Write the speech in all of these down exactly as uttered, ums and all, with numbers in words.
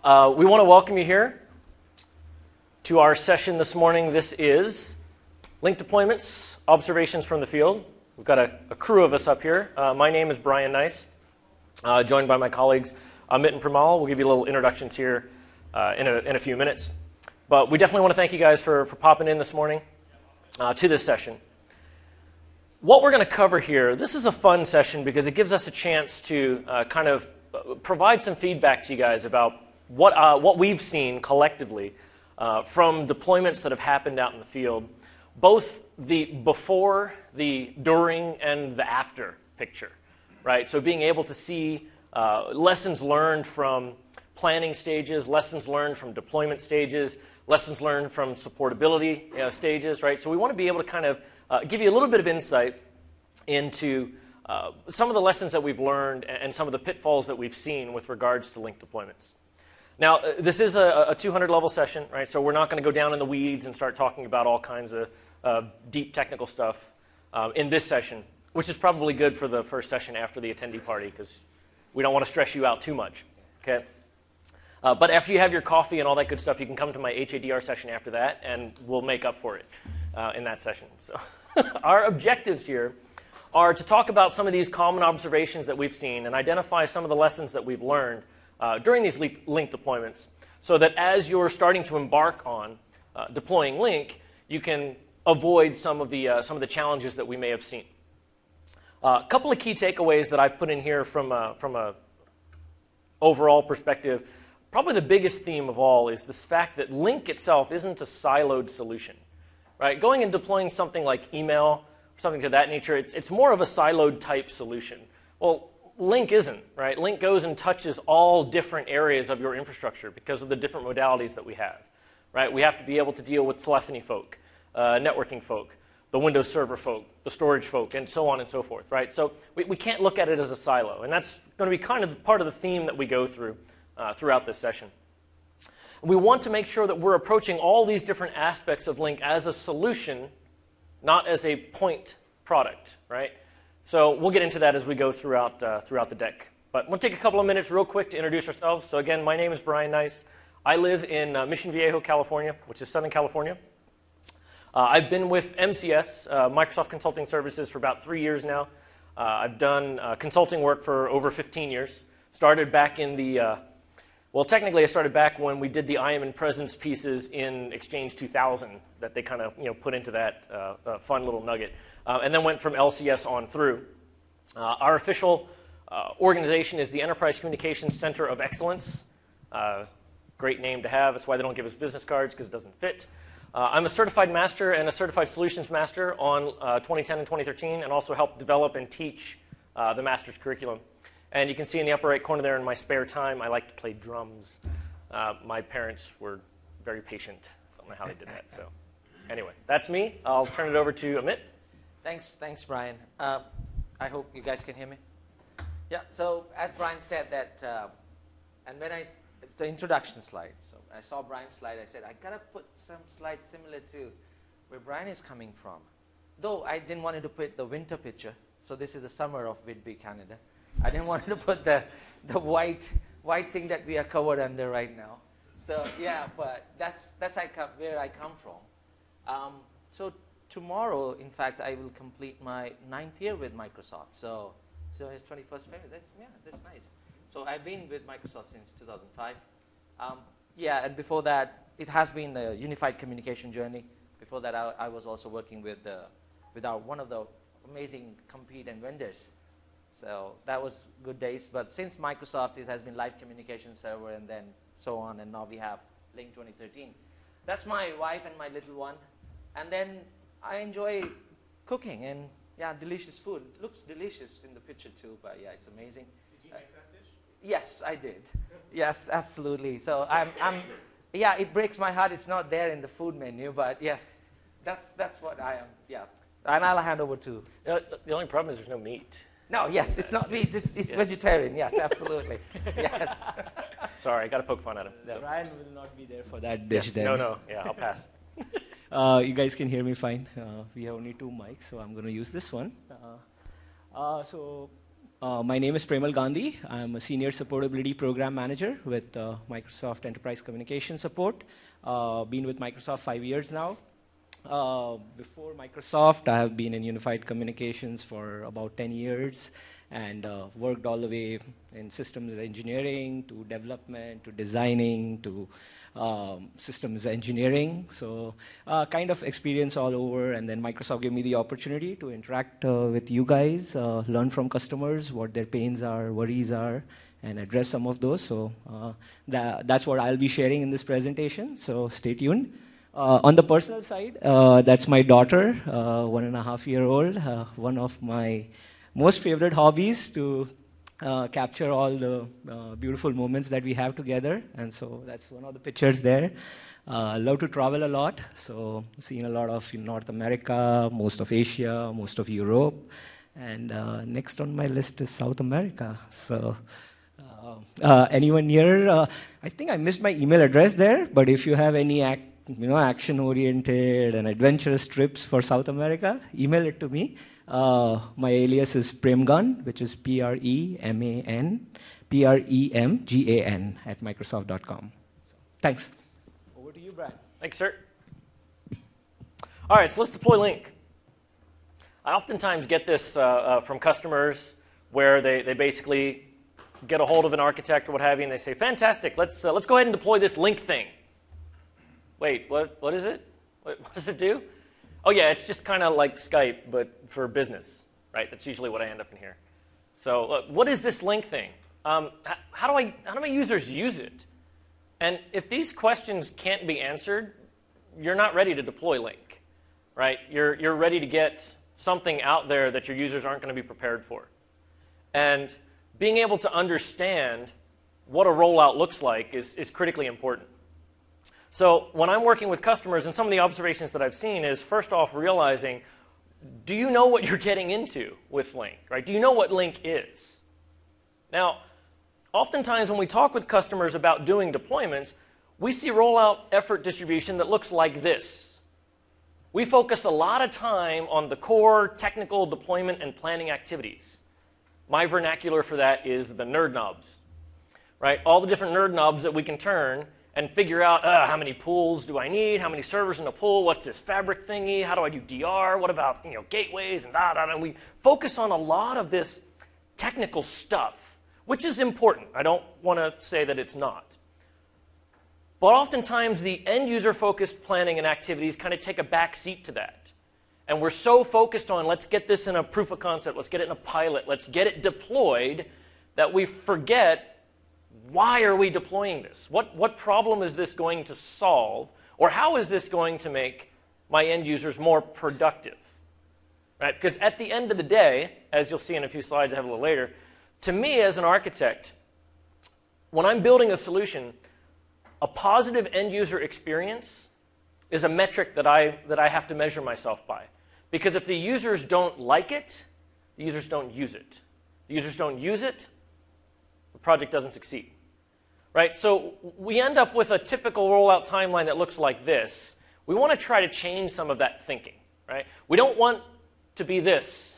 Uh, we want to welcome you here to our session this morning. This is Link Deployments, Observations from the Field. We've got a, a crew of us up here. Uh, my name is Brian Nice, uh, joined by my colleagues Amit and Pramal. We'll give you a little introductions here uh, in, a, in a few minutes. But we definitely want to thank you guys for, for popping in this morning uh, to this session. What we're going to cover here, this is a fun session because it gives us a chance to uh, kind of provide some feedback to you guys about what, uh, what we've seen collectively uh, from deployments that have happened out in the field, both the before, the during, and the after picture, right? So being able to see uh, lessons learned from planning stages, lessons learned from deployment stages, lessons learned from supportability you know, stages, right? So we want to be able to kind of uh, give you a little bit of insight into uh, some of the lessons that we've learned and some of the pitfalls that we've seen with regards to Link deployments. Now, uh, this is a, a two hundred level session, right? So we're not going to go down in the weeds and start talking about all kinds of uh, deep technical stuff uh, in this session, which is probably good for the first session after the attendee party because we don't want to stress you out too much, okay? Uh, but after you have your coffee and all that good stuff, you can come to my H A D R session after that, and we'll make up for it uh, in that session. So our objectives here are to talk about some of these common observations that we've seen and identify some of the lessons that we've learned uh, during these Link deployments so that as you're starting to embark on uh, deploying Link, you can avoid some of the, uh, some of the challenges that we may have seen. Uh, a couple of key takeaways that I've put in here from a, from a overall perspective. Probably the biggest theme of all is this fact that Link itself isn't a siloed solution, right? Going and deploying something like email, something to that nature, it's, it's more of a siloed type solution. Well, Link isn't, right? Link goes and touches all different areas of your infrastructure because of the different modalities that we have, right? We have to be able to deal with telephony folk, uh, networking folk, the Windows Server folk, the storage folk, and so on and so forth, right? So we, we can't look at it as a silo, and that's going to be kind of part of the theme that we go through Uh, throughout this session. We want to make sure that we're approaching all these different aspects of Link as a solution, not as a point product, right? So we'll get into that as we go throughout, uh, throughout the deck. But we'll take a couple of minutes real quick to introduce ourselves. So again, my name is Brian Nice. I live in uh, Mission Viejo, California, which is Southern California. Uh, I've been with M C S, uh, Microsoft Consulting Services, for about three years now. Uh, I've done uh, consulting work for over fifteen years. Started back in the uh, Well, technically, I started back when we did the I A M and Presence pieces in Exchange two thousand that they kind of you know put into that uh, uh, fun little nugget, uh, and then went from L C S on through. Uh, our official uh, organization is the Enterprise Communications Center of Excellence. Uh, great name to have. That's why they don't give us business cards, because it doesn't fit. Uh, I'm a certified master and a certified solutions master on uh, twenty ten and twenty thirteen, and also help develop and teach uh, the master's curriculum. And you can see in the upper right corner there, in my spare time, I like to play drums. Uh, my parents were very patient. I don't know how they did that. So anyway, that's me. I'll turn it over to Amit. Thanks, thanks, Brian. Uh, I hope you guys can hear me. Yeah, so as Brian said that, uh, and when I, the introduction slide, so I saw Brian's slide, I said, I got to put some slides similar to where Brian is coming from. Though I didn't want to put the winter picture, so this is the summer of Whitby, Canada. I didn't want to put the the white white thing that we are covered under right now. So yeah, but that's that's I come, where I come from. Um, so tomorrow, in fact, I will complete my ninth year with Microsoft. So so his twenty-first family. That's, yeah, that's nice. So I've been with Microsoft since two thousand five. Um, yeah, and before that, it has been the unified communication journey. Before that, I, I was also working with the with our one of the amazing compete and vendors. So that was good days. But since Microsoft, it has been Live Communication Server and then so on. And now we have Link twenty thirteen. That's my wife and my little one. And then I enjoy cooking and, yeah, delicious food. It looks delicious in the picture too, but yeah, it's amazing. Did you make that dish? Yes, I did. Yes, absolutely. So I'm, I'm, yeah, it breaks my heart. It's not there in the food menu, but yes, that's, that's what I am, yeah. And I'll hand over to. Uh, the only problem is there's no meat. No, yes, it's not meat, it's, it's yeah. vegetarian, yes, absolutely. Yes. Sorry, I got to poke fun at him. No. Brian will not be there for that dish yes, then. No, no, yeah, I'll pass. uh, you guys can hear me fine. Uh, we have only two mics, so I'm going to use this one. Uh, uh, so Uh, my name is Premal Gandhi. I'm a Senior Supportability Program Manager with uh, Microsoft Enterprise Communication Support. Uh, been with Microsoft five years now. Uh, before Microsoft, I have been in Unified Communications for about ten years and uh, worked all the way in systems engineering to development to designing to um, systems engineering. So uh, kind of experience all over, and then Microsoft gave me the opportunity to interact uh, with you guys, uh, learn from customers what their pains are, worries are, and address some of those. So uh, that, that's what I'll be sharing in this presentation, so stay tuned. Uh, on the personal side, uh, that's my daughter, uh, one and a half year old, uh, one of my most favorite hobbies to uh, capture all the uh, beautiful moments that we have together. And so that's one of the pictures there. Uh, I love to travel a lot, so seen a lot of North America, most of Asia, most of Europe. And uh, next on my list is South America. So uh, uh, anyone here? Uh, I think I missed my email address there, but if you have any act you know, action-oriented and adventurous trips for South America, email it to me. Uh, my alias is Premgan, which is P R E M A N, P R E M G A N at Microsoft dot com. So, thanks. Over to you, Brian. Thanks, sir. All right, so let's deploy Link. I oftentimes get this uh, uh, from customers where they, they basically get a hold of an architect or what have you, and they say, fantastic, let's, uh, let's go ahead and deploy this Link thing. Wait, what, what is it? What, what does it do? Oh, yeah, it's just kind of like Skype, but for business, right? That's usually what I end up in here. So uh, what is this Link thing? Um, h- how, do I, how do my users use it? And if these questions can't be answered, you're not ready to deploy Link, right? You're, you're ready to get something out there that your users aren't going to be prepared for. And being able to understand what a rollout looks like is, is critically important. So when I'm working with customers, and some of the observations that I've seen is, first off, realizing, do you know what you're getting into with Link, right? Do you know what Link is? Now, oftentimes when we talk with customers about doing deployments, we see rollout effort distribution that looks like this. We focus a lot of time on the core technical deployment and planning activities. My vernacular for that is the nerd knobs, right? All the different nerd knobs that we can turn and figure out uh, how many pools do I need, how many servers in a pool, what's this fabric thingy, how do I do D R, what about you know gateways and da da da. And we focus on a lot of this technical stuff, which is important. I don't want to say that it's not. But oftentimes the end user focused planning and activities kind of take a back seat to that. And we're so focused on let's get this in a proof of concept, let's get it in a pilot, let's get it deployed, that we forget, why are we deploying this? What, what problem is this going to solve? Or how is this going to make my end users more productive? Right? Because at the end of the day, as you'll see in a few slides I have a little later, to me as an architect, when I'm building a solution, a positive end user experience is a metric that I, that I have to measure myself by. Because if the users don't like it, the users don't use it. The users don't use it, the project doesn't succeed. Right? So we end up with a typical rollout timeline that looks like this. We want to try to change some of that thinking. Right? We don't want to be this.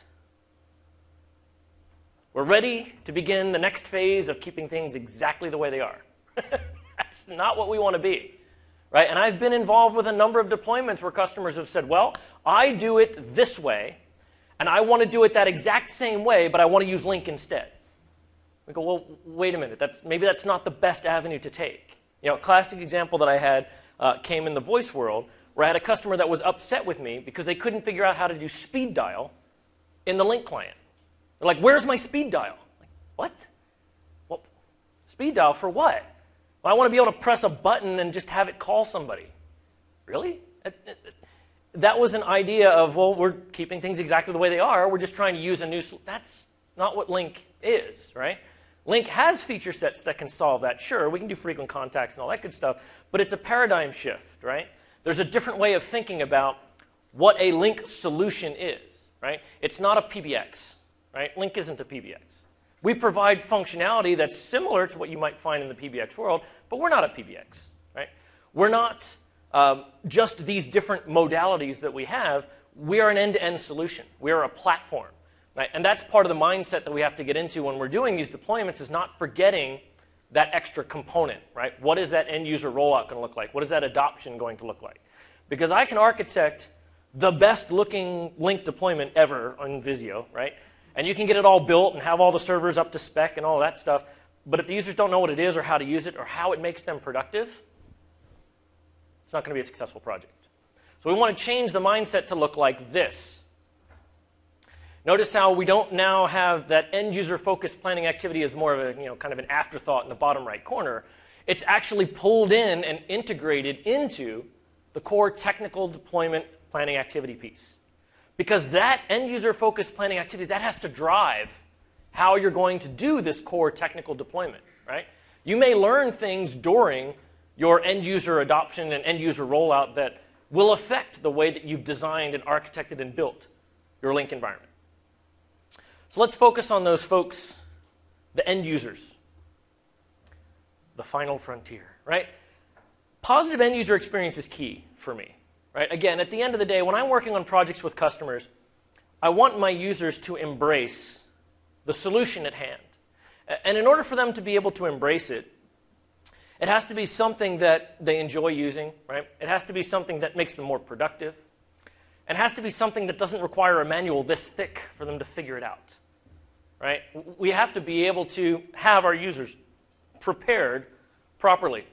We're ready to begin the next phase of keeping things exactly the way they are. That's not what we want to be. Right? And I've been involved with a number of deployments where customers have said, well, I do it this way, and I want to do it that exact same way, but I want to use Link instead. We go, well, wait a minute. That's, maybe that's not the best avenue to take. You know, a classic example that I had uh, came in the voice world, where I had a customer that was upset with me because they couldn't figure out how to do speed dial in the Link client. They're like, where's my speed dial? Like, what? Well, speed dial for what? Well, I want to be able to press a button and just have it call somebody. Really? That was an idea of, well, we're keeping things exactly the way they are. We're just trying to use a new solution. That's not what Link is, right? Link has feature sets that can solve that. Sure, we can do frequent contacts and all that good stuff, but it's a paradigm shift, right? There's a different way of thinking about what a Link solution is, right? It's not a P B X, right? Link isn't a P B X. We provide functionality that's similar to what you might find in the P B X world, but we're not a P B X, right? We're not um, just these different modalities that we have. We are an end-to-end solution. We are a platform. Right? And that's part of the mindset that we have to get into when we're doing these deployments, is not forgetting that extra component. Right? What is that end user rollout going to look like? What is that adoption going to look like? Because I can architect the best looking Lync deployment ever on Visio, right? And you can get it all built and have all the servers up to spec and all that stuff. But if the users don't know what it is or how to use it or how it makes them productive, it's not going to be a successful project. So we want to change the mindset to look like this. Notice how we don't now have that end-user focused planning activity as more of a, you know, kind of an afterthought in the bottom right corner. It's actually pulled in and integrated into the core technical deployment planning activity piece. Because that end-user focused planning activity, that has to drive how you're going to do this core technical deployment, right? You may learn things during your end-user adoption and end-user rollout that will affect the way that you've designed and architected and built your Lync environment. So let's focus on those folks, the end users, the final frontier, right? Positive end user experience is key for me, right? Again, at the end of the day, when I'm working on projects with customers, I want my users to embrace the solution at hand. And in order for them to be able to embrace it, it has to be something that they enjoy using, right? It has to be something that makes them more productive. It has to be something that doesn't require a manual this thick for them to figure it out, right? We have to be able to have our users prepared properly.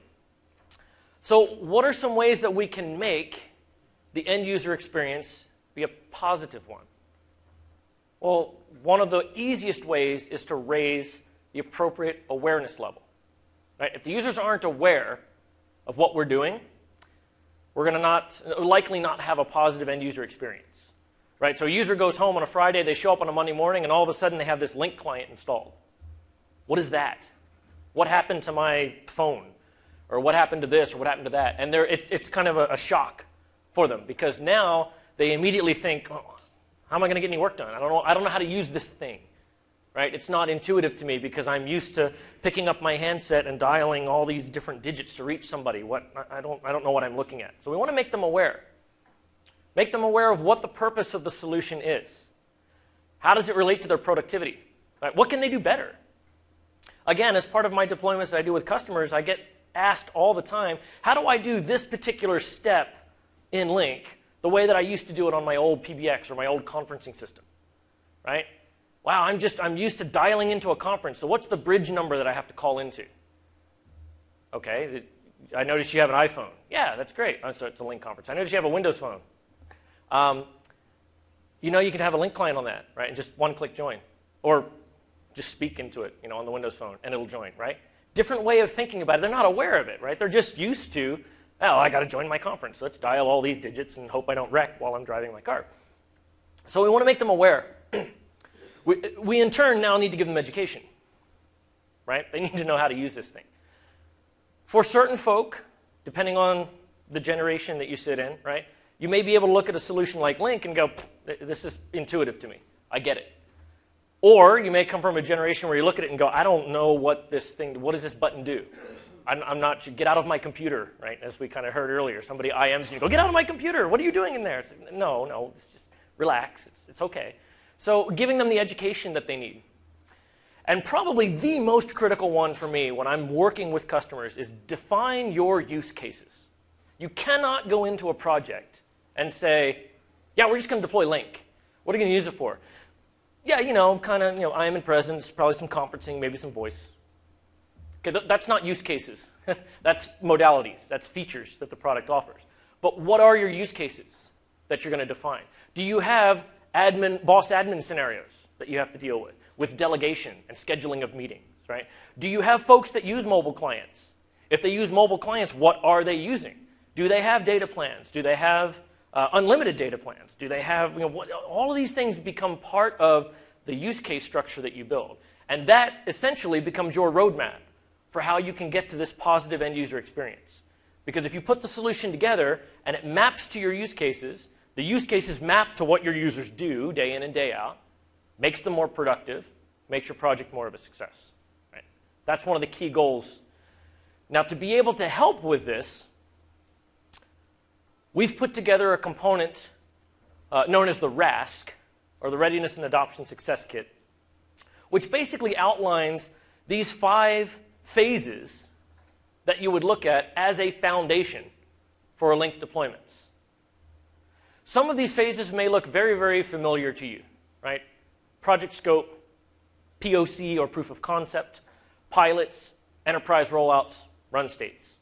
So what are some ways that we can make the end user experience be a positive one? Well, one of the easiest ways is to raise the appropriate awareness level. Right? If the users aren't aware of what we're doing, we're going to not likely not have a positive end user experience. Right? So a user goes home on a Friday, they show up on a Monday morning, and all of a sudden they have this Lync client installed. What is that? What happened to my phone? Or what happened to this, or what happened to that? And it's, it's kind of a, a shock for them, because now they immediately think, oh, how am I going to get any work done? I don't know, I don't know how to use this thing. Right? It's not intuitive to me because I'm used to picking up my handset and dialing all these different digits to reach somebody. What, I, don't, I don't know what I'm looking at. So we want to make them aware. Make them aware of what the purpose of the solution is. How does it relate to their productivity? Right? What can they do better? Again, as part of my deployments that I do with customers, I get asked all the time, how do I do this particular step in Lync the way that I used to do it on my old P B X or my old conferencing system? Right? Wow, I'm just, I'm used to dialing into a conference, so what's the bridge number that I have to call into? Okay, I noticed you have an iPhone. Yeah, that's great. Oh, so it's a Lync conference. I noticed you have a Windows phone. Um, you know you can have a Lync client on that, right, and just one-click join. Or just speak into it, you know, on the Windows phone, and it'll join, right? Different way of thinking about it. They're not aware of it, right? They're just used to, oh, I got to join my conference. Let's dial all these digits and hope I don't wreck while I'm driving my car. So we want to make them aware. We, we, in turn, now need to give them education, right? They need to know how to use this thing. For certain folk, depending on the generation that you sit in, right, you may be able to look at a solution like Lync and go, this is intuitive to me. I get it. Or you may come from a generation where you look at it and go, I don't know what this thing, what does this button do? I'm, I'm not, get out of my computer, right? As we kind of heard earlier, somebody I Ms you, go, get out of my computer. What are you doing in there? It's like, no, no, it's just relax. It's, it's okay. So giving them the education that they need. And probably the most critical one for me when I'm working with customers is define your use cases. You cannot go into a project and say, yeah, we're just going to deploy Lync. What are you going to use it for? Yeah, you know, kind of, you know, I am in presence, probably some conferencing, maybe some voice. Okay, th that's not use cases. That's modalities. That's features that the product offers. But what are your use cases that you're going to define? Do you have admin, boss admin scenarios that you have to deal with, with delegation and scheduling of meetings, right? Do you have folks that use mobile clients? If they use mobile clients, what are they using? Do they have data plans? Do they have uh, unlimited data plans? Do they have, you know, what, all of these things become part of the use case structure that you build. And that essentially becomes your roadmap for how you can get to this positive end user experience. Because if you put the solution together and it maps to your use cases, the use cases map to what your users do day in and day out, makes them more productive, makes your project more of a success. Right? That's one of the key goals. Now, to be able to help with this, we've put together a component uh, known as the RASC, or the Readiness and Adoption Success Kit, which basically outlines these five phases that you would look at as a foundation for Link deployments. Some of these phases may look very, very familiar to you, right? Project scope, P O C or proof of concept, pilots, enterprise rollouts, run states.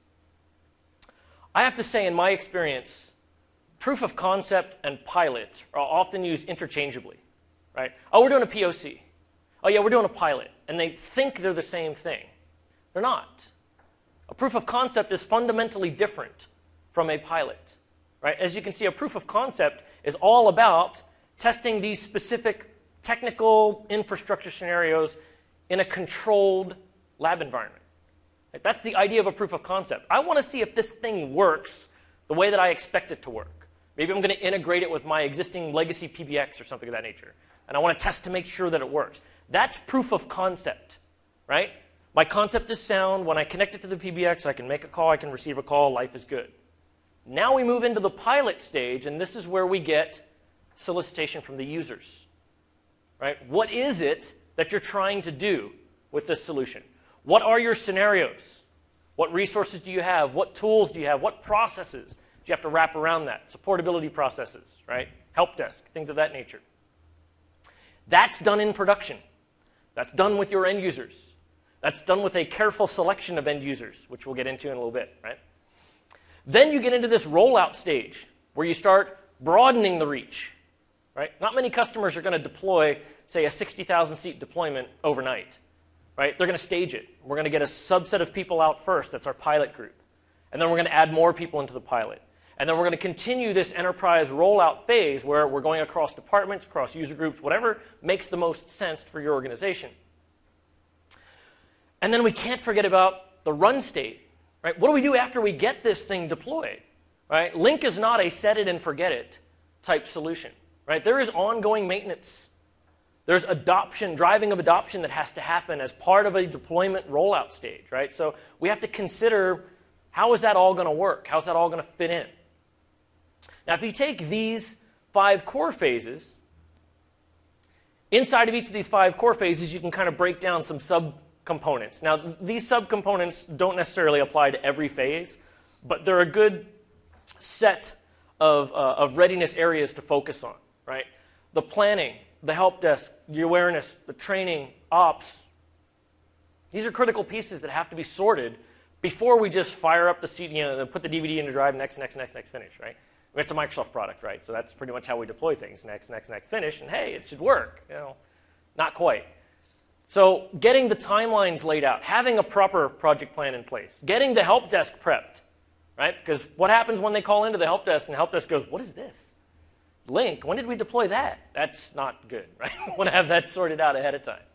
I have to say, in my experience, proof of concept and pilot are often used interchangeably, right? Oh, we're doing a P O C. Oh, yeah, we're doing a pilot. And they think they're the same thing. They're not. A proof of concept is fundamentally different from a pilot, right? As you can see, a proof of concept is all about testing these specific technical infrastructure scenarios in a controlled lab environment. Like, that's the idea of a proof of concept. I want to see if this thing works the way that I expect it to work. Maybe I'm going to integrate it with my existing legacy P B X or something of that nature. And I want to test to make sure that it works. That's proof of concept, right? My concept is sound. When I connect it to the P B X, I can make a call, I can receive a call, life is good. Now we move into the pilot stage, and this is where we get solicitation from the users, right? What is it that you're trying to do with this solution? What are your scenarios? What resources do you have? What tools do you have? What processes do you have to wrap around that? Supportability processes, right? Help desk, things of that nature. That's done in production. That's done with your end users. That's done with a careful selection of end users, which we'll get into in a little bit, right? Then you get into this rollout stage where you start broadening the reach, right? Not many customers are going to deploy, say, a sixty thousand seat deployment overnight, right? They're going to stage it. We're going to get a subset of people out first. That's our pilot group. And then we're going to add more people into the pilot. And then we're going to continue this enterprise rollout phase where we're going across departments, across user groups, whatever makes the most sense for your organization. And then we can't forget about the run state, right? What do we do after we get this thing deployed, right? Link is not a set it and forget it type solution, right? There is ongoing maintenance. There's adoption, driving of adoption that has to happen as part of a deployment rollout stage, right? So we have to consider, how is that all going to work? How's that all going to fit in? Now, if you take these five core phases, inside of each of these five core phases, you can kind of break down some subcomponents. Now, these subcomponents don't necessarily apply to every phase, but they're a good set of, uh, of readiness areas to focus on, right? The planning, the help desk, the awareness, the training, ops. These are critical pieces that have to be sorted before we just fire up the C D, you know, put the D V D in the drive, next, next, next, next, finish, right? It's a Microsoft product, right? So that's pretty much how we deploy things. Next, next, next, finish, and hey, it should work. You know, not quite. So getting the timelines laid out, having a proper project plan in place, getting the help desk prepped, right? Because what happens when they call into the help desk and the help desk goes, what is this? Link, when did we deploy that? That's not good, right? We want to have that sorted out ahead of time.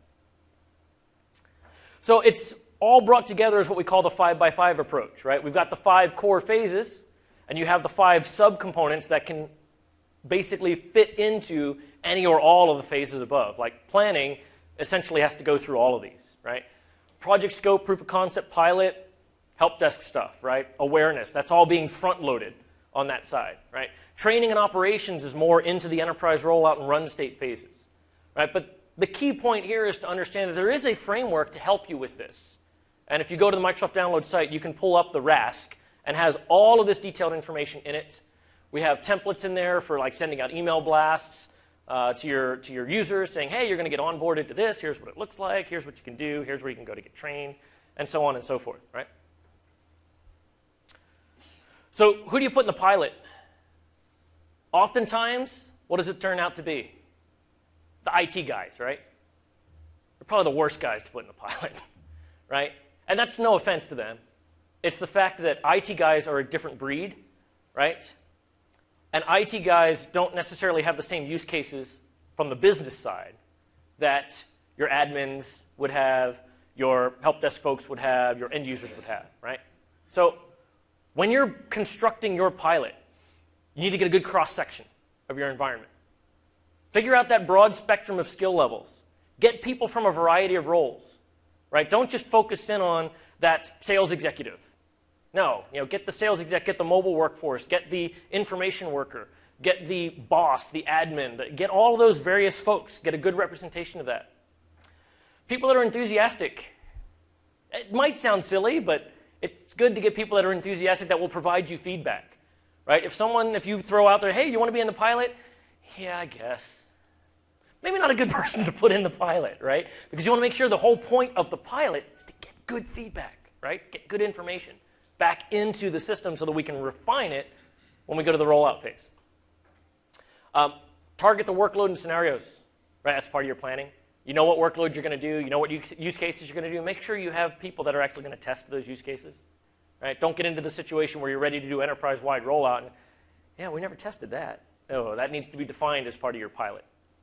So it's all brought together as what we call the five by five approach, right? We've got the five core phases, and you have the five subcomponents that can basically fit into any or all of the phases above. Like planning essentially has to go through all of these, right? Project scope, proof of concept, pilot, help desk stuff, right? Awareness, that's all being front-loaded on that side, right? Training and operations is more into the enterprise rollout and run state phases, right? But the key point here is to understand that there is a framework to help you with this. And if you go to the Microsoft Download site, you can pull up the R A S C, and has all of this detailed information in it. We have templates in there for like sending out email blasts uh, to your to your users saying, hey, you're going to get onboarded to this. Here's what it looks like. Here's what you can do. Here's where you can go to get trained, and so on and so forth, right? So who do you put in the pilot? Oftentimes, what does it turn out to be? The I T guys, right? They're probably the worst guys to put in the pilot, right? And that's no offense to them. It's the fact that I T guys are a different breed, right? And I T guys don't necessarily have the same use cases from the business side that your admins would have, your help desk folks would have, your end users would have, right? So when you're constructing your pilot, you need to get a good cross-section of your environment. Figure out that broad spectrum of skill levels. Get people from a variety of roles, right? Don't just focus in on that sales executive. No, you know, get the sales exec, get the mobile workforce, get the information worker, get the boss, the admin, get all those various folks, get a good representation of that. People that are enthusiastic. It might sound silly, but it's good to get people that are enthusiastic that will provide you feedback, right? If someone, if you throw out there, hey, you want to be in the pilot? Yeah, I guess. Maybe not a good person to put in the pilot, right? Because you want to make sure the whole point of the pilot is to get good feedback, right? Get good information back into the system so that we can refine it when we go to the rollout phase. Um, target the workload and scenarios, right? That's part of your planning. You know what workload you're going to do. You know what use cases you're going to do. Make sure you have people that are actually going to test those use cases, right? Don't get into the situation where you're ready to do enterprise-wide rollout. And, yeah, we never tested that. No, that needs to be defined as part of your pilot.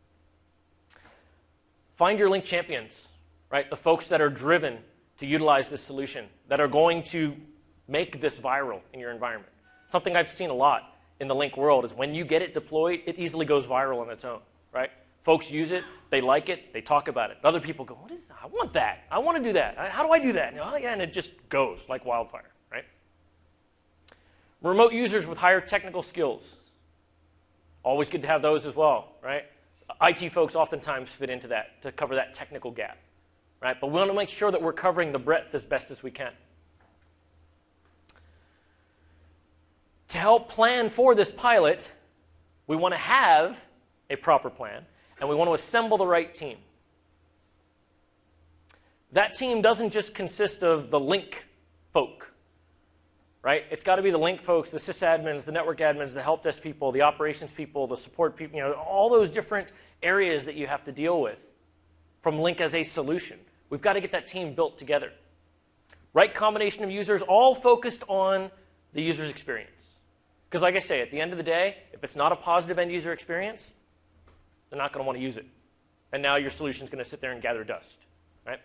Find your Link champions, right? The folks that are driven to utilize this solution, that are going to make this viral in your environment. Something I've seen a lot in the Link world is when you get it deployed, it easily goes viral on its own, right? Folks use it, they like it, they talk about it. Other people go, what is that? I want that. I want to do that. How do I do that? And, oh, yeah, and it just goes like wildfire, right? Remote users with higher technical skills. Always good to have those as well, right? I T folks oftentimes fit into that to cover that technical gap, right? But we want to make sure that we're covering the breadth as best as we can. To help plan for this pilot, we want to have a proper plan, and we want to assemble the right team. That team doesn't just consist of the Link folk, right? It's got to be the Link folks, the sysadmins, the network admins, the help desk people, the operations people, the support people, you know, all those different areas that you have to deal with from Link as a solution. We've got to get that team built together. Right combination of users, all focused on the user's experience. Because like I say, at the end of the day, if it's not a positive end user experience, they're not going to want to use it. And now your solution is going to sit there and gather dust, right?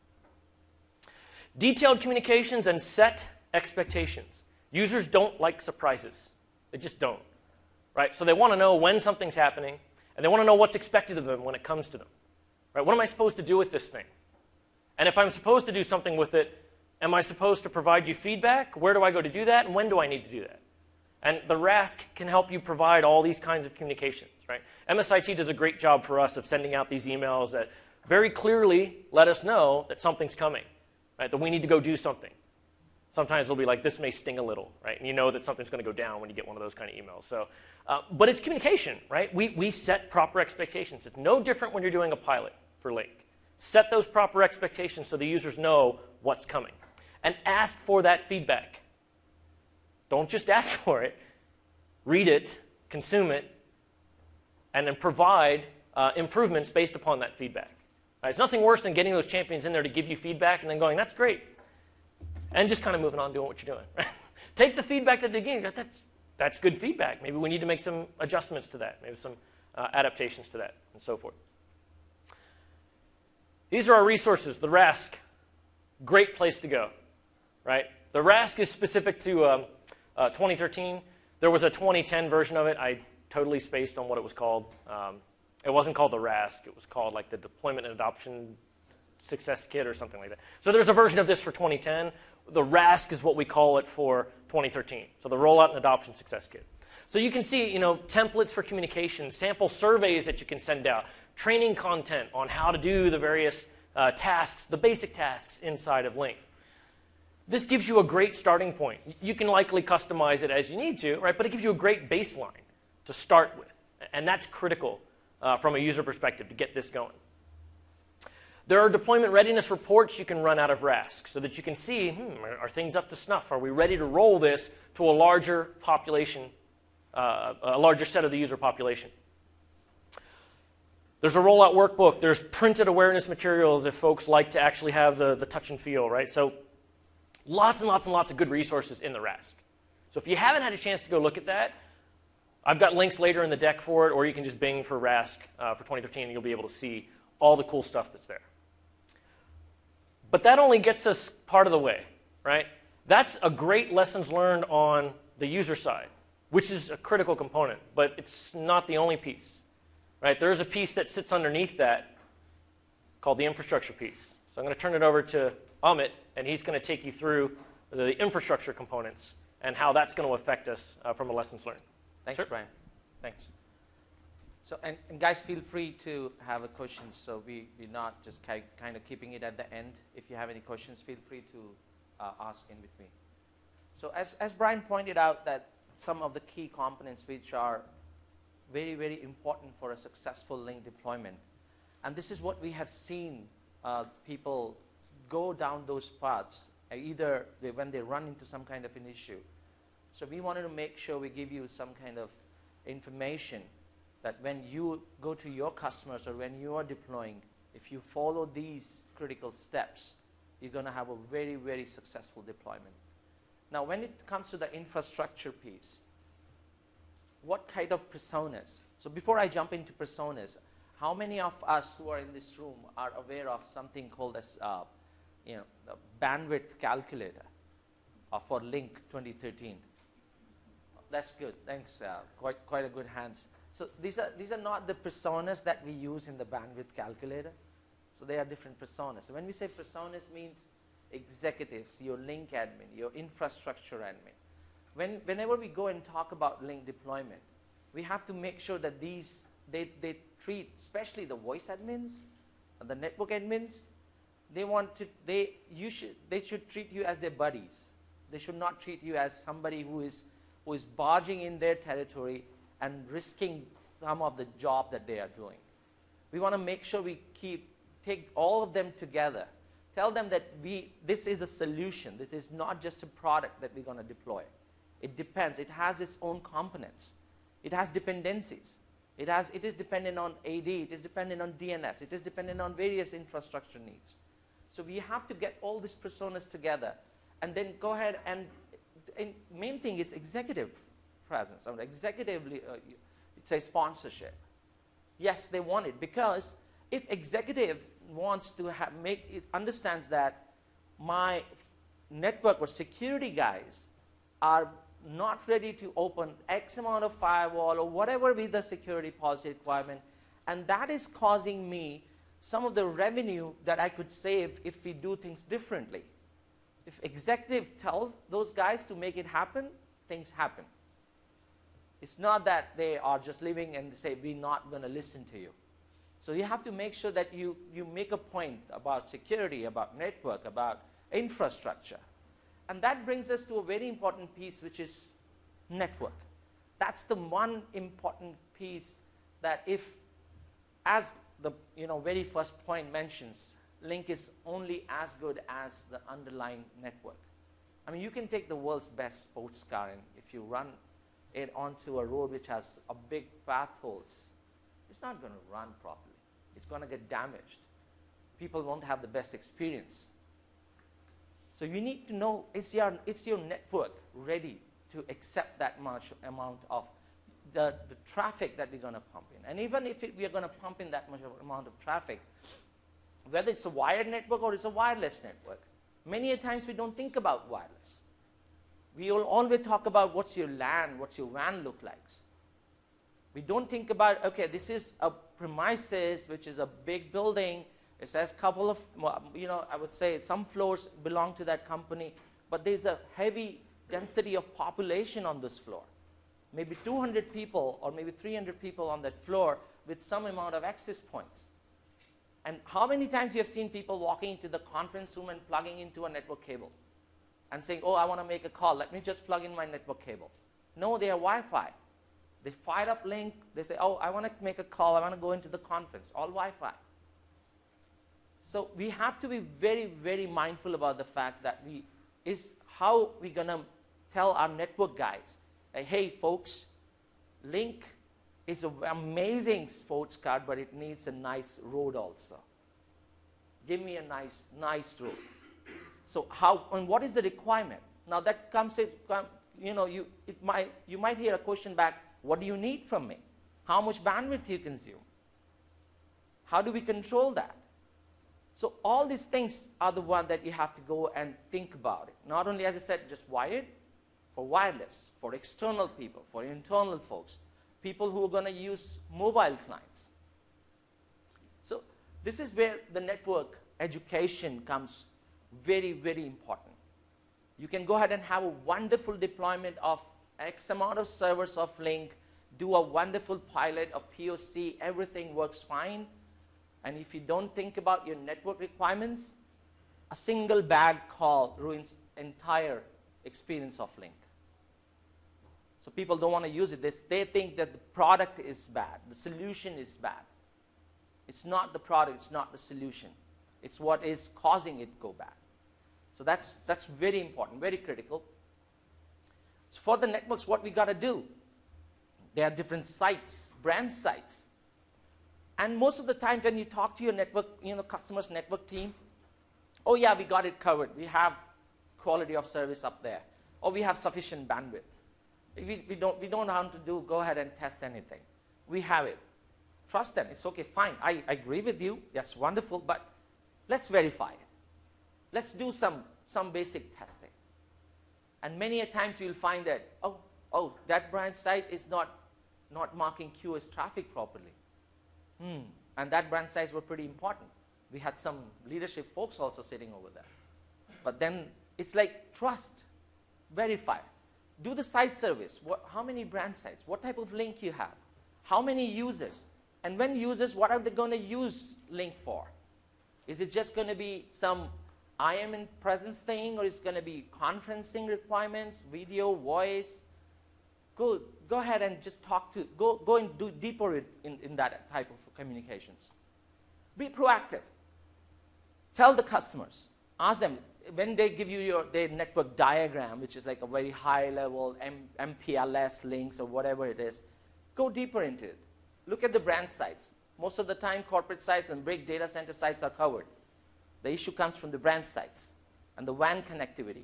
Detailed communications and set expectations. Users don't like surprises. They just don't, right? So they want to know when something's happening, and they want to know what's expected of them when it comes to them, right? What am I supposed to do with this thing? And if I'm supposed to do something with it, am I supposed to provide you feedback? Where do I go to do that, and when do I need to do that? And the RASC can help you provide all these kinds of communications, right? M S I T does a great job for us of sending out these emails that very clearly let us know that something's coming, right? That we need to go do something. Sometimes it'll be like, this may sting a little, right? And you know that something's going to go down when you get one of those kind of emails. So, uh, but it's communication, right? We, we set proper expectations. It's no different when you're doing a pilot for Link. Set those proper expectations so the users know what's coming. And ask for that feedback. Don't just ask for it. Read it, consume it, and then provide uh, improvements based upon that feedback. Right? It's nothing worse than getting those champions in there to give you feedback and then going, that's great. And just kind of moving on doing what you're doing. Right? Take the feedback that they give you. That's, that's good feedback. Maybe we need to make some adjustments to that, maybe some uh, adaptations to that, and so forth. These are our resources, the RASC. Great place to go, right? The RASC is specific to um, uh, twenty thirteen. There was a twenty ten version of it. I totally spaced on what it was called. Um, it wasn't called the RASC. It was called like the Deployment and Adoption Success Kit or something like that. So there's a version of this for twenty ten. The RASC is what we call it for twenty thirteen. So the Rollout and Adoption Success Kit. So you can see, you know, templates for communication, sample surveys that you can send out, training content on how to do the various uh, tasks, the basic tasks inside of Link. This gives you a great starting point. You can likely customize it as you need to, right? But it gives you a great baseline to start with. And that's critical uh, from a user perspective to get this going. There are deployment readiness reports you can run out of RASC so that you can see, hmm, are, are things up to snuff? Are we ready to roll this to a larger population, uh, a larger set of the user population? There's a rollout workbook. There's printed awareness materials if folks like to actually have the, the touch and feel, right? So lots and lots and lots of good resources in the RASC. So if you haven't had a chance to go look at that, I've got links later in the deck for it, or you can just bing for RASC uh, for twenty thirteen, and you'll be able to see all the cool stuff that's there. But that only gets us part of the way, right? That's a great lessons learned on the user side, which is a critical component, but it's not the only piece, right? There's a piece that sits underneath that called the infrastructure piece. So I'm going to turn it over to Amit, and he's going to take you through the infrastructure components and how that's going to affect us uh, from a lessons learned. Thanks, Sure. Brian. Thanks. So, and, and guys, feel free to have a question. So we, we're not just ki kind of keeping it at the end. If you have any questions, feel free to uh, ask in between. So as, as Brian pointed out, that some of the key components which are very, very important for a successful Link deployment. And this is what we have seen uh, people go down those paths, uh, either they, when they run into some kind of an issue. So we wanted to make sure we give you some kind of information that when you go to your customers or when you are deploying, if you follow these critical steps, you're going to have a very, very successful deployment. Now, when it comes to the infrastructure piece, what kind of personas? So before I jump into personas, how many of us who are in this room are aware of something called as, uh, you know, the bandwidth calculator uh, for Link twenty thirteen? That's good. Thanks. Uh, quite, quite a good hands. So these are, these are not the personas that we use in the bandwidth calculator. So they are different personas. So when we say personas, means executives, your Link admin, your infrastructure admin. When, whenever we go and talk about Link deployment, we have to make sure that these, they, they treat, especially the voice admins, the network admins, they want to, they, you should, they should treat you as their buddies. They should not treat you as somebody who is, who is barging in their territory and risking some of the job that they are doing. We want to make sure we keep, take all of them together. Tell them that we, this is a solution. This is not just a product that we're going to deploy. It depends. It has its own components. It has dependencies. It, has, it is dependent on A D. It is dependent on D N S. It is dependent on various infrastructure needs. So we have to get all these personas together and then go ahead and, and main thing is executive presence. I mean, executively, uh, it's a sponsorship. Yes, they want it because if executive wants to have, make it understands that my network or security guys are not ready to open X amount of firewall or whatever be the security policy requirement, and that is causing me some of the revenue that I could save if we do things differently. If executive tells those guys to make it happen, things happen. It's not that they are just living and say, we're not going to listen to you. So you have to make sure that you, you make a point about security, about network, about infrastructure. And that brings us to a very important piece, which is network. That's the one important piece that if, as the you know, very first point mentions, Link is only as good as the underlying network. I mean, you can take the world's best sports car, and if you run it onto a road which has a big path holes, it's not going to run properly. It's going to get damaged. People won't have the best experience. So you need to know, is your, is your network ready to accept that much amount of the, the traffic that we're going to pump in? And even if it, we are going to pump in that much of amount of traffic, whether it's a wired network or it's a wireless network, many a times we don't think about wireless. We will always talk about what's your LAN, what's your W A N look like. We don't think about, okay, this is a premises, which is a big building. It has a couple of, you know, I would say some floors belong to that company, but there's a heavy density of population on this floor. Maybe two hundred people or maybe three hundred people on that floor with some amount of access points. And how many times you have seen people walking into the conference room and plugging into a network cable and saying, oh, I want to make a call. Let me just plug in my network cable. No, they are Wi-Fi. They fire up Link. They say, oh, I want to make a call. I want to go into the conference. All Wi-Fi. So we have to be very, very mindful about the fact that we is how we're going to tell our network guys, hey, folks, Link is an amazing sports car, but it needs a nice road also. Give me a nice, nice road. So how, and what is the requirement? Now that comes, you know, you, it might, you might hear a question back, what do you need from me? How much bandwidth you consume? How do we control that? So all these things are the one that you have to go and think about it. Not only, as I said, just wired, for wireless, for external people, for internal folks, people who are going to use mobile clients. So this is where the network education comes very, very important. You can go ahead and have a wonderful deployment of X amount of servers of Link, do a wonderful pilot, a P O C, everything works fine. And if you don't think about your network requirements, a single bad call ruins entire experience of Link. So people don't want to use it. They, they think that the product is bad, the solution is bad. It's not the product, it's not the solution. It's what is causing it to go bad. So that's, that's very important, very critical. So for the networks, what we got to do, there are different sites, brand sites. And most of the time when you talk to your network, you know, customers network team, oh yeah, we got it covered. We have quality of service up there. Or we have sufficient bandwidth. We, we, don't, we don't know how to do, go ahead and test anything. We have it. Trust them. It's okay, fine. I, I agree with you. That's wonderful, but let's verify it. Let's do some, some basic testing. And many a times you'll find that, oh, oh, that branch site is not, not marking Q as traffic properly. Hmm. And that branch sites were pretty important. We had some leadership folks also sitting over there. But then it's like trust, verify. Do the site service. What, how many branch sites? What type of link you have? How many users? And when users, what are they going to use Link for? Is it just going to be some I am in presence thing, or is it going to be conferencing requirements, video, voice? Go, go ahead and just talk to, go, go and do deeper in, in that type of communications. Be proactive. Tell the customers. Ask them, when they give you your their network diagram, which is like a very high level M P L S links or whatever it is, go deeper into it. Look at the brand sites. Most of the time, corporate sites and big data center sites are covered. The issue comes from the brand sites and the W A N connectivity.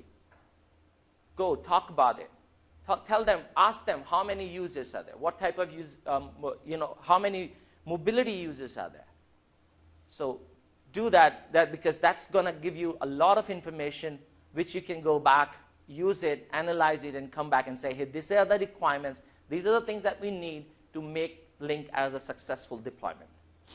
Go talk about it. Talk, tell them, ask them how many users are there. What type of use, um, you know, how many mobility users are there. So do that, that because that's going to give you a lot of information which you can go back, use it, analyze it, and come back and say, hey, these are the requirements. These are the things that we need to make Link as a successful deployment.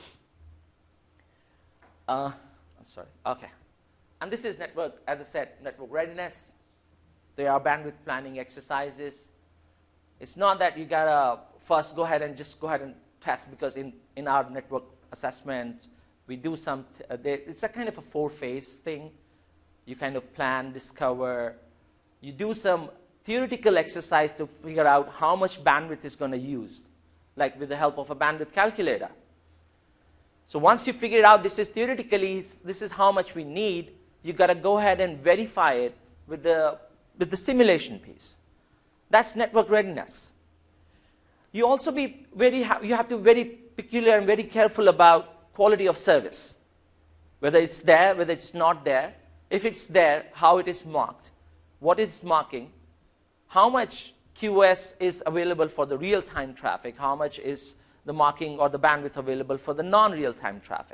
Uh, I'm sorry. Okay. And this is network, as I said, network readiness. There are bandwidth planning exercises. It's not that you got to first go ahead and just go ahead and test, because in, in our network assessment, we do some, uh, they, it's a kind of a four-phase thing. You kind of plan, discover. You do some theoretical exercise to figure out how much bandwidth is going to use, like with the help of a bandwidth calculator. So once you figure out this is theoretically, this is how much we need, you got to go ahead and verify it with the, with the simulation piece. That's network readiness. You also be very, ha you have to be very peculiar and very careful about quality of service. Whether it's there, whether it's not there. If it's there, how it is marked. What is marking? How much Q S is available for the real-time traffic? How much is the marking or the bandwidth available for the non-real-time traffic?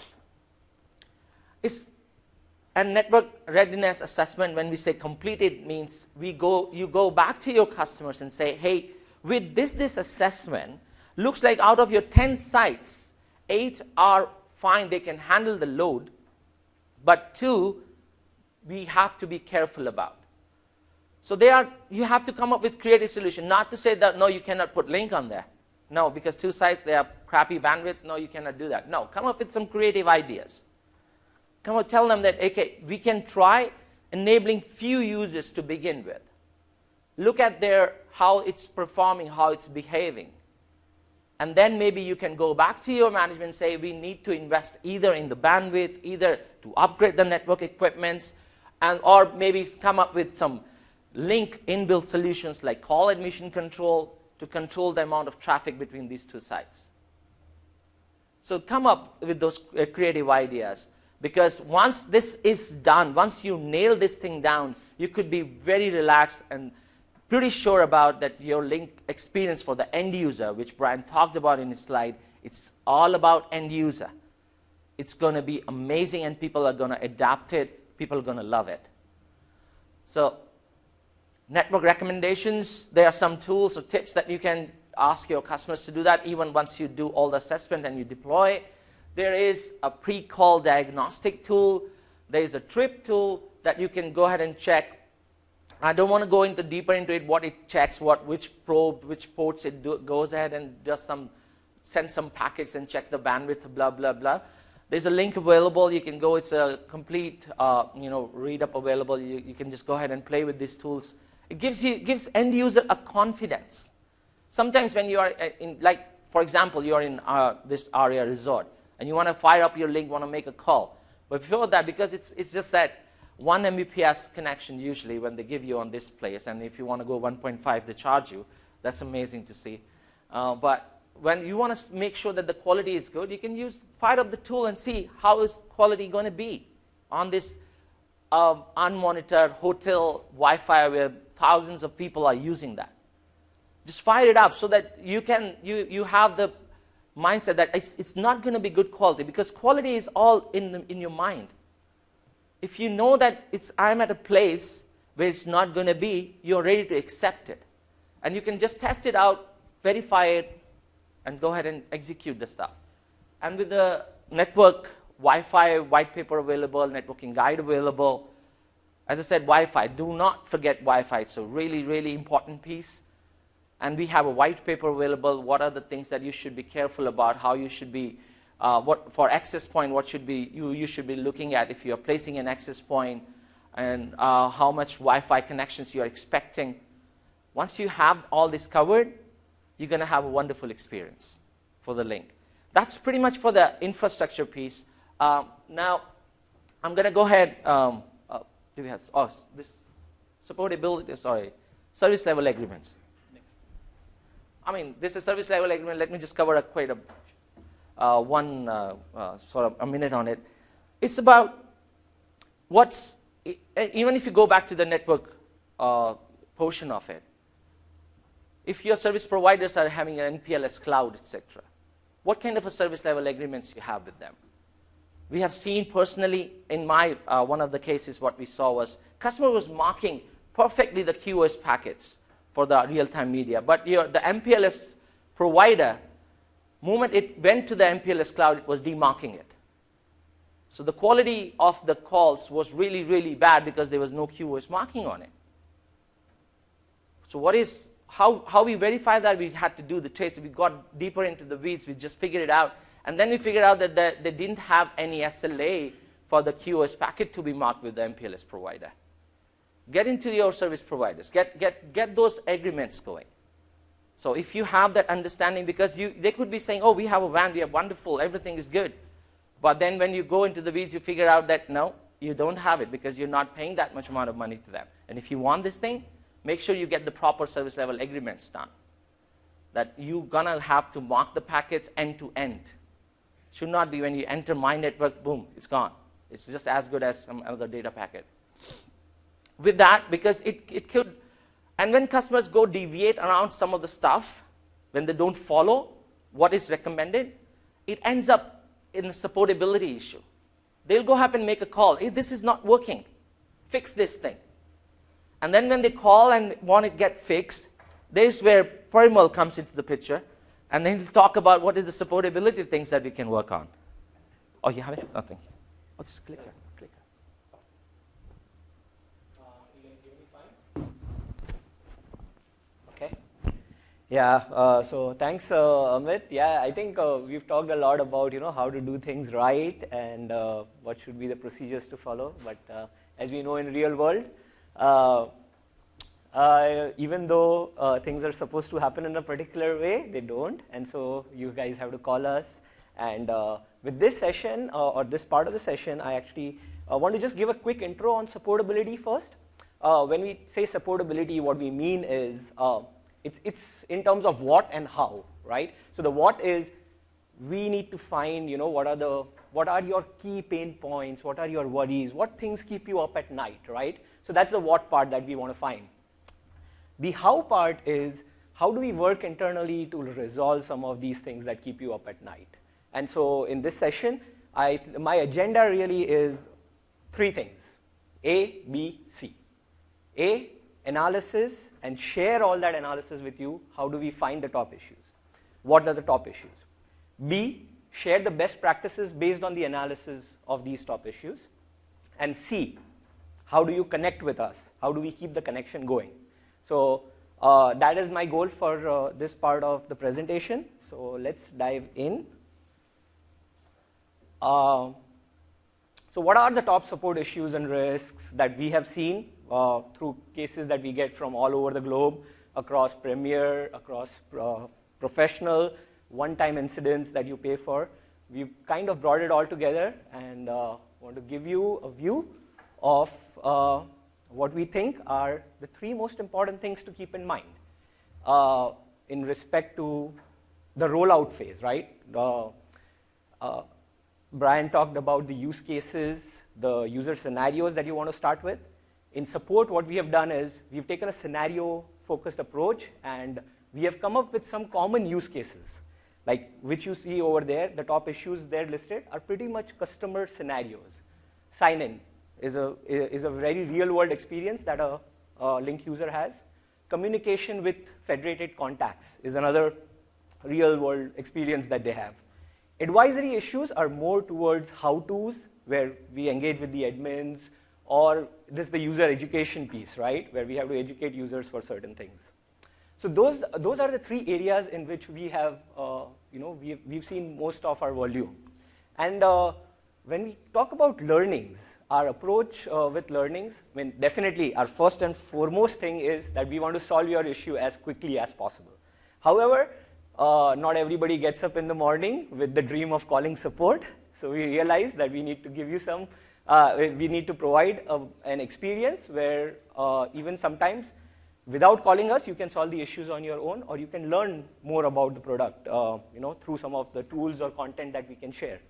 It's a network readiness assessment. When we say completed, means we go, you go back to your customers and say, hey, with this, this assessment, looks like out of your ten sites, eight are fine, they can handle the load, but two, we have to be careful about. So they are, you have to come up with creative solution, not to say that, no, you cannot put Link on there. No, because two sites, they have crappy bandwidth. No, you cannot do that. No, come up with some creative ideas. Come up, tell them that, okay, we can try enabling few users to begin with. Look at their, how it's performing, how it's behaving. And then maybe you can go back to your management and say, we need to invest either in the bandwidth, either to upgrade the network equipments, and, or maybe come up with some Link inbuilt solutions like call admission control to control the amount of traffic between these two sites. So come up with those creative ideas, because once this is done, once you nail this thing down, you could be very relaxed and pretty sure about that your Link experience for the end user, which Brian talked about in his slide, it's all about end user. It's going to be amazing, and people are going to adapt it. People are going to love it. So network recommendations, there are some tools or tips that you can ask your customers to do that even once you do all the assessment and you deploy. There is a pre-call diagnostic tool. There is a trip tool that you can go ahead and check I don't want to go into deeper into it, what it checks, what which probe, which ports it do, goes ahead and does some, send some packets and check the bandwidth, blah, blah, blah. There's a link available. You can go. It's a complete, uh, you know, read-up available. You, you can just go ahead and play with these tools. It gives you gives end user a confidence. Sometimes when you are in, like, for example, you are in uh, this Aria resort, and you want to fire up your link, want to make a call. But before that, because it's it's just that one M B P S connection usually when they give you on this place, and if you want to go one point five, they charge you. That's amazing to see. Uh, but when you want to make sure that the quality is good, you can use fire up the tool and see how is quality going to be on this uh, unmonitored hotel Wi-Fi where thousands of people are using that. Just fire it up so that you can you you have the mindset that it's it's not going to be good quality, because quality is all in the, in your mind. If you know that it's I'm at a place where it's not going to be, you're ready to accept it, and you can just test it out, verify it, and go ahead and execute the stuff. And with the network Wi-Fi white paper available, networking guide available, as I said, Wi-Fi, do not forget Wi-Fi. It's a really, really important piece. And we have a white paper available. What are the things that you should be careful about, how you should be, uh, what for access point, what should be you, you should be looking at if you're placing an access point, and uh, how much Wi-Fi connections you're expecting. Once you have all this covered, you're going to have a wonderful experience for the link. That's pretty much for the infrastructure piece. Um, now, I'm going to go ahead. Um, uh, do we have oh, this supportability? Sorry, service level agreements. I mean, this is service level agreement. Let me just cover a quite a uh, one uh, uh, sort of a minute on it. It's about what's even if you go back to the network uh, portion of it. If your service providers are having an N P L S cloud, et cetera, what kind of a service level agreements you have with them? We have seen personally in my uh, one of the cases, what we saw was customer was marking perfectly the Q o S packets for the real-time media, but your, the M P L S provider, moment it went to the M P L S cloud, it was demarking it. So the quality of the calls was really, really bad because there was no Q o S marking on it. So what is How, how we verify that? We had to do the trace. We got deeper into the weeds. We just figured it out. And then we figured out that the, they didn't have any S L A for the Q o S packet to be marked with the M P L S provider. Get into your service providers. Get, get, get those agreements going. So if you have that understanding, because you, they could be saying, oh, we have a W A N, we have wonderful, everything is good. But then when you go into the weeds, you figure out that, no, you don't have it because you're not paying that much amount of money to them. And if you want this thing, make sure you get the proper service level agreements done. That you're going to have to mark the packets end to end. Should not be when you enter my network, boom, it's gone. It's just as good as some other data packet. With that, because it, it could, and when customers go deviate around some of the stuff, when they don't follow what is recommended, it ends up in a supportability issue. They'll go up and make a call. Hey, this is not working. Fix this thing. And then when they call and want it get fixed, there's where Parimal comes into the picture, and then he'll talk about what is the supportability things that we can work on. Oh, you have it? Oh, thank you. Oh, just click it. Click it. Uh, you guys hear me fine? Okay. Yeah, uh, so thanks, uh, Amit. Yeah, I think uh, we've talked a lot about, you know, how to do things right and uh, what should be the procedures to follow. But uh, as we know in real world, Uh, uh, even though uh, things are supposed to happen in a particular way, they don't, and so you guys have to call us. And uh, with this session, uh, or this part of the session, I actually uh, want to just give a quick intro on supportability first. Uh, when we say supportability, what we mean is uh, it's, it's in terms of what and how, right? So the what is we need to find, you know, what are the what are your key pain points, what are your worries, what things keep you up at night, right? So that's the what part that we want to find. The how part is how do we work internally to resolve some of these things that keep you up at night. And so in this session, I, my agenda really is three things, A, B, C. A, analysis, and share all that analysis with you. How do we find the top issues? What are the top issues? B, share the best practices based on the analysis of these top issues. And C, how do you connect with us? How do we keep the connection going? So uh, that is my goal for uh, this part of the presentation. So let's dive in. Uh, so what are the top support issues and risks that we have seen uh, through cases that we get from all over the globe, across Premier, across uh, professional, one-time incidents that you pay for? We've kind of brought it all together and uh, want to give you a view of uh, what we think are the three most important things to keep in mind uh, in respect to the rollout phase, right? Uh, uh, Brian talked about the use cases, the user scenarios that you want to start with. In support, what we have done is we've taken a scenario-focused approach, and we have come up with some common use cases, like which you see over there. The top issues there listed are pretty much customer scenarios. Sign-in is a, is a very real-world experience that a, a Link user has. Communication with federated contacts is another real-world experience that they have. Advisory issues are more towards how-tos, where we engage with the admins, or this is the user education piece, right, where we have to educate users for certain things. So those, those are the three areas in which we have, uh, you know, we've, we've seen most of our volume. And uh, when we talk about learnings, our approach uh, with learnings, I mean, definitely our first and foremost thing is that we want to solve your issue as quickly as possible. However, uh, not everybody gets up in the morning with the dream of calling support. So we realize that we need to give you some, uh, we need to provide a, an experience where uh, even sometimes without calling us, you can solve the issues on your own, or you can learn more about the product, uh, you know, through some of the tools or content that we can share.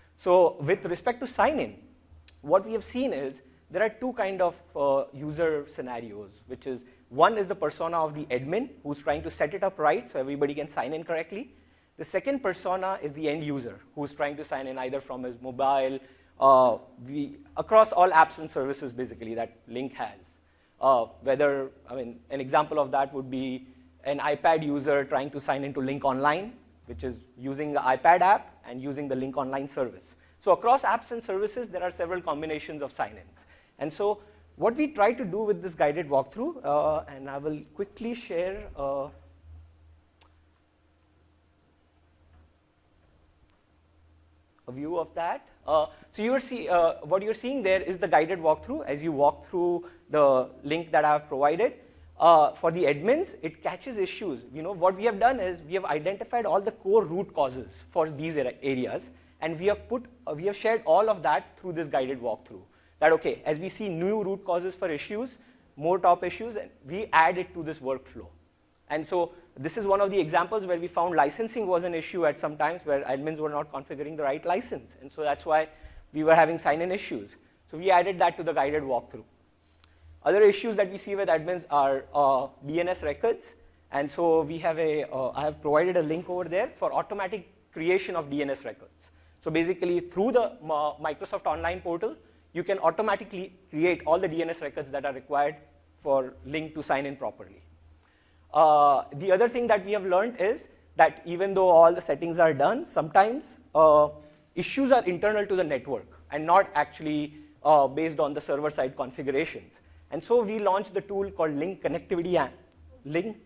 So with respect to sign-in, what we have seen is there are two kind of uh, user scenarios, which is one is the persona of the admin who's trying to set it up right so everybody can sign in correctly. The second persona is the end user who's trying to sign in either from his mobile, uh, we, across all apps and services basically that Link has. Uh, whether, I mean, an example of that would be an iPad user trying to sign into Link Online, which is using the iPad app and using the Link Online service. So across apps and services, there are several combinations of sign-ins. And so what we try to do with this guided walkthrough, uh, and I will quickly share uh, a view of that. Uh, so you're see, uh, what you're seeing there is the guided walkthrough as you walk through the link that I have provided. Uh, for the admins, it catches issues. You know, what we have done is we have identified all the core root causes for these areas, and we have put, uh, we have shared all of that through this guided walkthrough. That, okay, as we see new root causes for issues, more top issues, and we add it to this workflow. And so this is one of the examples where we found licensing was an issue at some times where admins were not configuring the right license. And so that's why we were having sign-in issues. So we added that to the guided walkthrough. Other issues that we see with admins are uh, D N S records. And so we have a, uh, I have provided a link over there for automatic creation of D N S records. So basically through the uh, Microsoft Online portal, you can automatically create all the D N S records that are required for Link to sign in properly. Uh, the other thing that we have learned is that even though all the settings are done, sometimes uh, issues are internal to the network and not actually uh, based on the server-side configurations. And so we launched the tool called Link Connectivity An Link,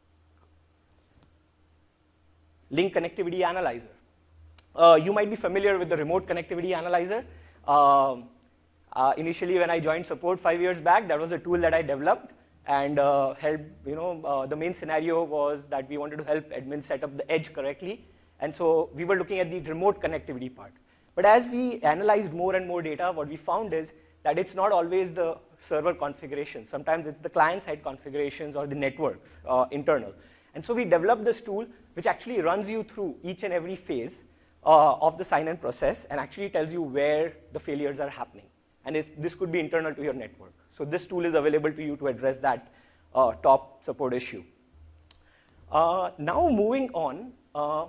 Link Connectivity Analyzer. Uh, you might be familiar with the Remote Connectivity Analyzer. Um, uh, initially, when I joined support five years back, that was a tool that I developed. And uh, help, you know, uh, the main scenario was that we wanted to help admins set up the edge correctly. And so we were looking at the remote connectivity part. But as we analyzed more and more data, what we found is that it's not always the server configuration. Sometimes it's the client-side configurations or the networks, uh, internal. And so we developed this tool, which actually runs you through each and every phase uh, of the sign-in process and actually tells you where the failures are happening. And if, this could be internal to your network. So this tool is available to you to address that uh, top support issue. Uh, now moving on, uh,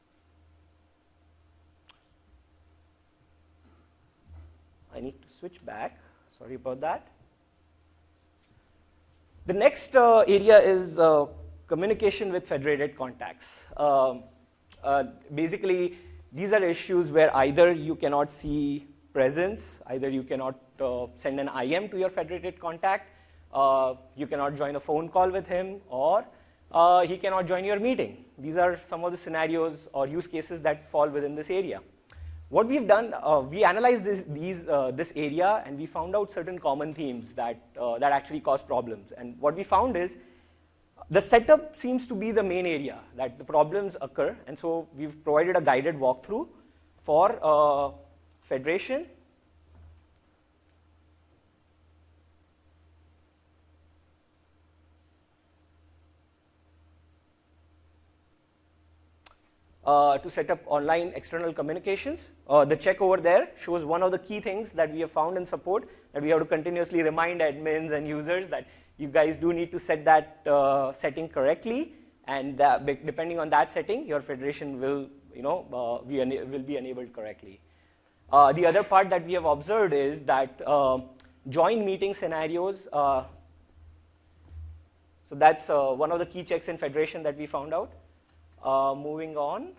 I need to switch back. Sorry about that. The next uh, area is uh, communication with federated contacts. Um, uh, basically, these are issues where either you cannot see presence. Either you cannot uh, send an I M to your federated contact, uh, you cannot join a phone call with him, or uh, he cannot join your meeting. These are some of the scenarios or use cases that fall within this area. What we've done, uh, we analyzed this, these, uh, this area, and we found out certain common themes that, uh, that actually cause problems. And what we found is, the setup seems to be the main area that the problems occur, and so we've provided a guided walkthrough for uh, federation. Uh, to set up online external communications. Uh, the check over there shows one of the key things that we have found in support, that we have to continuously remind admins and users that you guys do need to set that uh, setting correctly, and that, depending on that setting, your federation will, you know, uh, be will be enabled correctly. Uh, the other part that we have observed is that uh, join meeting scenarios, uh, so that's uh, one of the key checks in federation that we found out. Uh, moving on.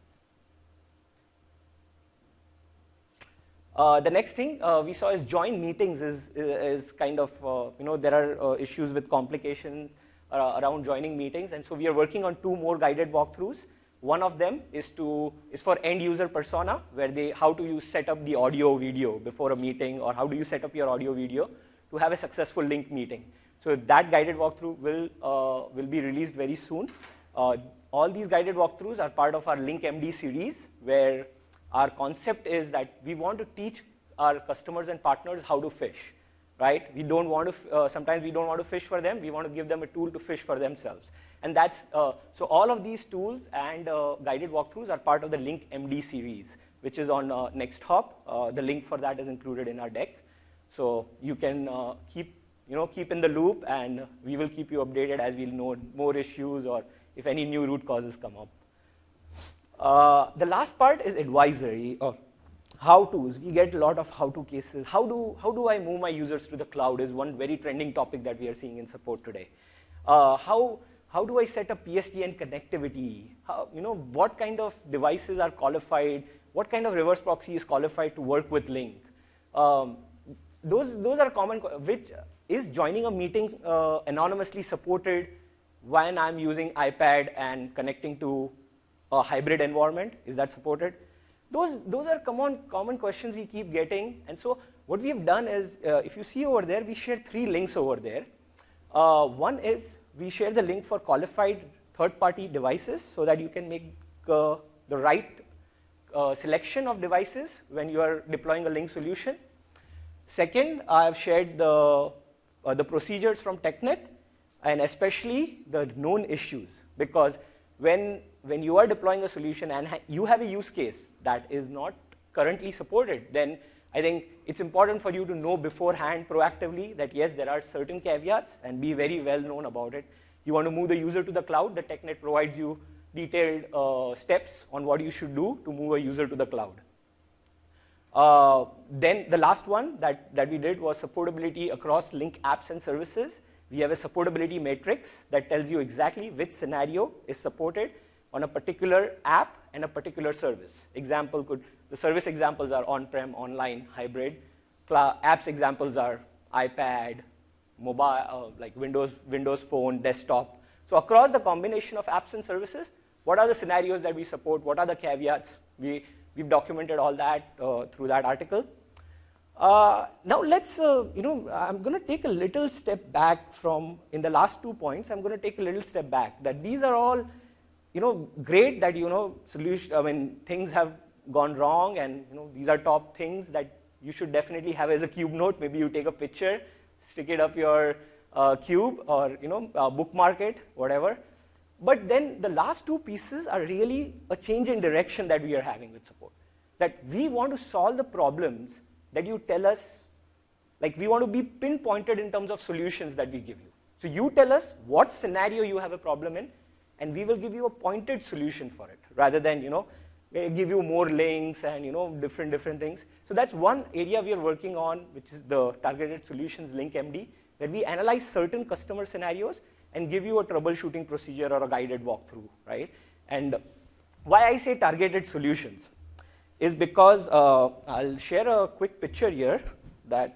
Uh, the next thing uh, we saw is join meetings is, is, is kind of, uh, you know, there are uh, issues with complication uh, around joining meetings, and so we are working on two more guided walkthroughs. One of them is to is for end user persona, where they how do you set up the audio video before a meeting, or how do you set up your audio video to have a successful link meeting. So that guided walkthrough will uh, will be released very soon. Uh, all these guided walkthroughs are part of our Link M D series, where our concept is that we want to teach our customers and partners how to fish, right? We don't want to, uh, sometimes we don't want to fish for them, we want to give them a tool to fish for themselves. And that's, uh, so all of these tools and uh, guided walkthroughs are part of the Link M D series, which is on uh, NextHop. Uh, the link for that is included in our deck. So you can uh, keep, you know, keep in the loop, and we will keep you updated as we'll know more issues or if any new root causes come up. Uh, the last part is advisory or how-tos. We get a lot of how-to cases. How do, how do I move my users to the cloud is one very trending topic that we are seeing in support today. Uh, how, how do I set up P S T N connectivity? How, you know, what kind of devices are qualified? What kind of reverse proxy is qualified to work with Link? Um, those, those are common, which is joining a meeting uh, anonymously supported when I'm using iPad and connecting to a hybrid environment? Is that supported? Those, those are common, common questions we keep getting. And so what we have done is, uh, if you see over there, we share three links over there. Uh, one is we share the link for qualified third-party devices so that you can make uh, the right uh, selection of devices when you are deploying a Link solution. Second, I have shared the, uh, the procedures from TechNet, and especially the known issues, because when, when you are deploying a solution and ha you have a use case that is not currently supported, then I think it's important for you to know beforehand proactively that yes, there are certain caveats, and be very well known about it. You want to move the user to the cloud, the TechNet provides you detailed uh, steps on what you should do to move a user to the cloud. Uh, then the last one that, that we did was supportability across Link apps and services. We have a supportability matrix that tells you exactly which scenario is supported on a particular app and a particular service. Example could, the service examples are on-prem, online, hybrid. Apps examples are iPad, mobile, uh, like Windows, Windows Phone, desktop. So across the combination of apps and services, what are the scenarios that we support? What are the caveats? We, we've documented all that uh, through that article. Uh, now let's, uh, you know, I'm going to take a little step back from, in the last two points, I'm going to take a little step back, that these are all, you know, great that, you know, solution, I mean, things have gone wrong, and, you know, these are top things that you should definitely have as a cube note. Maybe you take a picture, stick it up your uh, cube, or, you know, uh, bookmark it, whatever. But then the last two pieces are really a change in direction that we are having with support. That we want to solve the problems that you tell us, like we want to be pinpointed in terms of solutions that we give you. So you tell us what scenario you have a problem in, and we will give you a pointed solution for it, rather than, you know, give you more links and, you know, different, different things. So that's one area we are working on, which is the Targeted Solutions Link M D, where we analyze certain customer scenarios and give you a troubleshooting procedure or a guided walkthrough, right? And why I say targeted solutions is because uh, I'll share a quick picture here that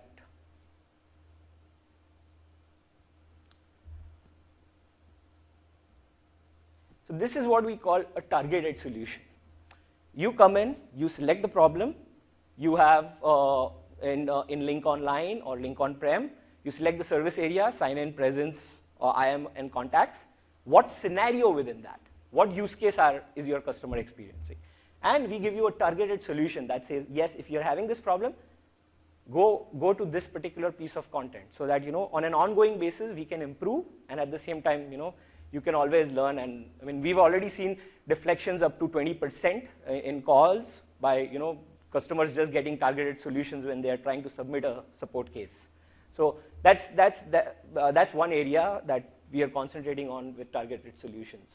so this is what we call a targeted solution. You come in, you select the problem, you have uh, in, uh, in Lync Online or Lync On-Prem, you select the service area, sign-in, presence, or I A M and contacts. What scenario within that? What use case are, is your customer experiencing? And we give you a targeted solution that says, yes, if you're having this problem, go, go to this particular piece of content so that, you know, on an ongoing basis, we can improve, and at the same time, you know, you can always learn. And I mean, we've already seen deflections up to twenty percent in calls by, you know, customers just getting targeted solutions when they are trying to submit a support case. So that's, that's, that, uh, that's one area that we are concentrating on with targeted solutions.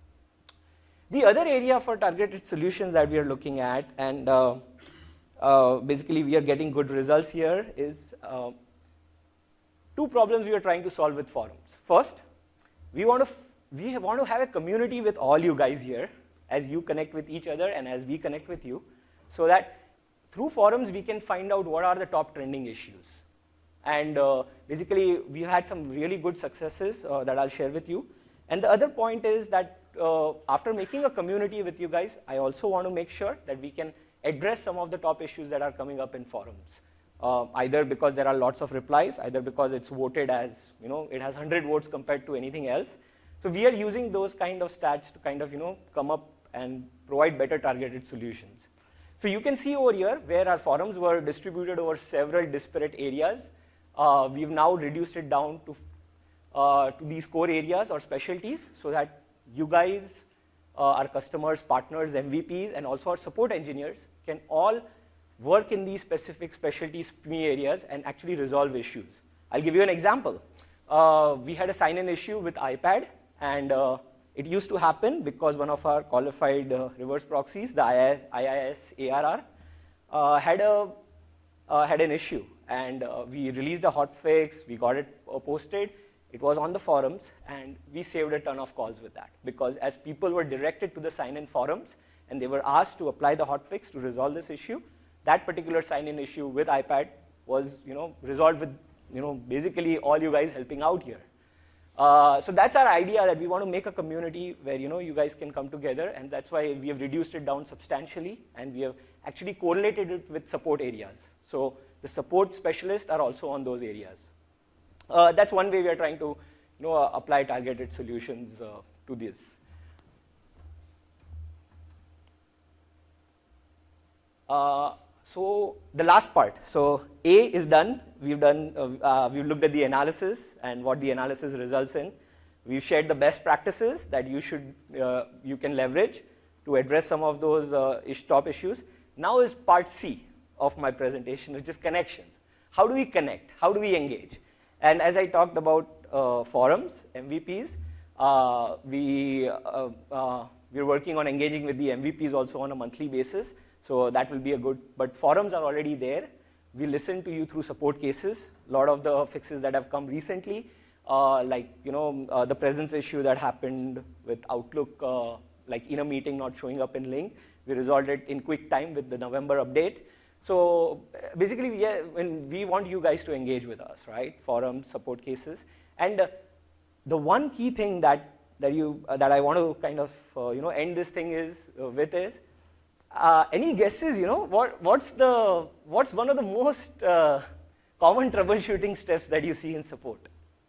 The other area for targeted solutions that we are looking at, and uh, uh, basically we are getting good results here, is uh, two problems we are trying to solve with forums. First, we want to we want to have a community with all you guys here as you connect with each other and as we connect with you, so that through forums we can find out what are the top trending issues. And uh, basically we had some really good successes uh, that I'll share with you. And the other point is that uh, after making a community with you guys, I also want to make sure that we can address some of the top issues that are coming up in forums. Uh, either because there are lots of replies, either because it's voted as, you know, it has one hundred votes compared to anything else. So we are using those kind of stats to kind of, you know, come up and provide better targeted solutions. So you can see over here where our forums were distributed over several disparate areas. Uh, we've now reduced it down to, uh, to these core areas or specialties so that you guys, uh, our customers, partners, M V Ps, and also our support engineers can all work in these specific specialty S P M E areas and actually resolve issues. I'll give you an example. Uh, we had a sign-in issue with iPad, and uh, it used to happen because one of our qualified uh, reverse proxies, the I I S A R R, uh, had, a, uh, had an issue. And uh, we released a hotfix, we got it uh, posted, it was on the forums, and we saved a ton of calls with that. Because as people were directed to the sign-in forums, and they were asked to apply the hotfix to resolve this issue, that particular sign-in issue with iPad was, you know, resolved with, you know, basically all you guys helping out here. Uh, so that's our idea, that we want to make a community where, you know, you guys can come together, and that's why we have reduced it down substantially, and we have actually correlated it with support areas. So the support specialists are also on those areas. Uh, that's one way we are trying to, you know, uh, apply targeted solutions uh, to this. Uh, so the last part. So A is done. We've done. Uh, uh, we've looked at the analysis and what the analysis results in. We've shared the best practices that you should uh, you can leverage to address some of those uh, ish top issues. Now is part C of my presentation, which is connections. How do we connect? How do we engage? And as I talked about uh, forums, M V Ps, uh, we uh, uh, we're working on engaging with the M V Ps also on a monthly basis. So that will be a good, but forums are already there. We listen to you through support cases. A lot of the fixes that have come recently, uh, like, you know, uh, the presence issue that happened with Outlook, uh, like in a meeting not showing up in Lync, we resolved it in quick time with the November update. So basically, we, are, when we want you guys to engage with us, right? Forums, support cases. And uh, the one key thing that, that, you, uh, that I want to kind of, uh, you know, end this thing is, uh, with is, Uh, any guesses, you know, what, what's, the, what's one of the most uh, common troubleshooting steps that you see in support?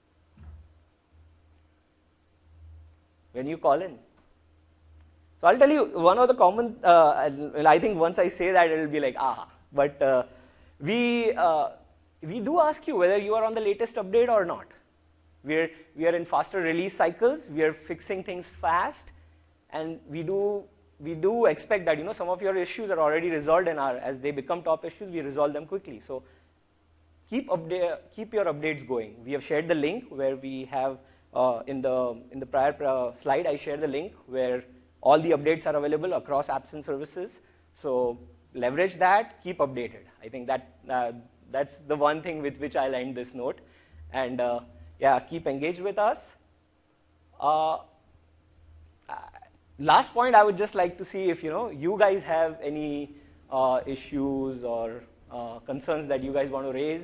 When you call in. So I'll tell you, one of the common, uh, well, I think once I say that, it'll be like, ah, but uh, we, uh, we do ask you whether you are on the latest update or not. We're, we are in faster release cycles, we are fixing things fast, and we do We do expect that, you know, some of your issues are already resolved, and are, as they become top issues, we resolve them quickly. So keep, update, keep your updates going. We have shared the link where we have, uh, in, the, in the prior uh, slide, I shared the link where all the updates are available across apps and services. So leverage that, keep updated. I think that uh, that's the one thing with which I'll end this note. And uh, yeah, keep engaged with us. Uh, Last point, I would just like to see if, you know, you guys have any uh, issues or uh, concerns that you guys want to raise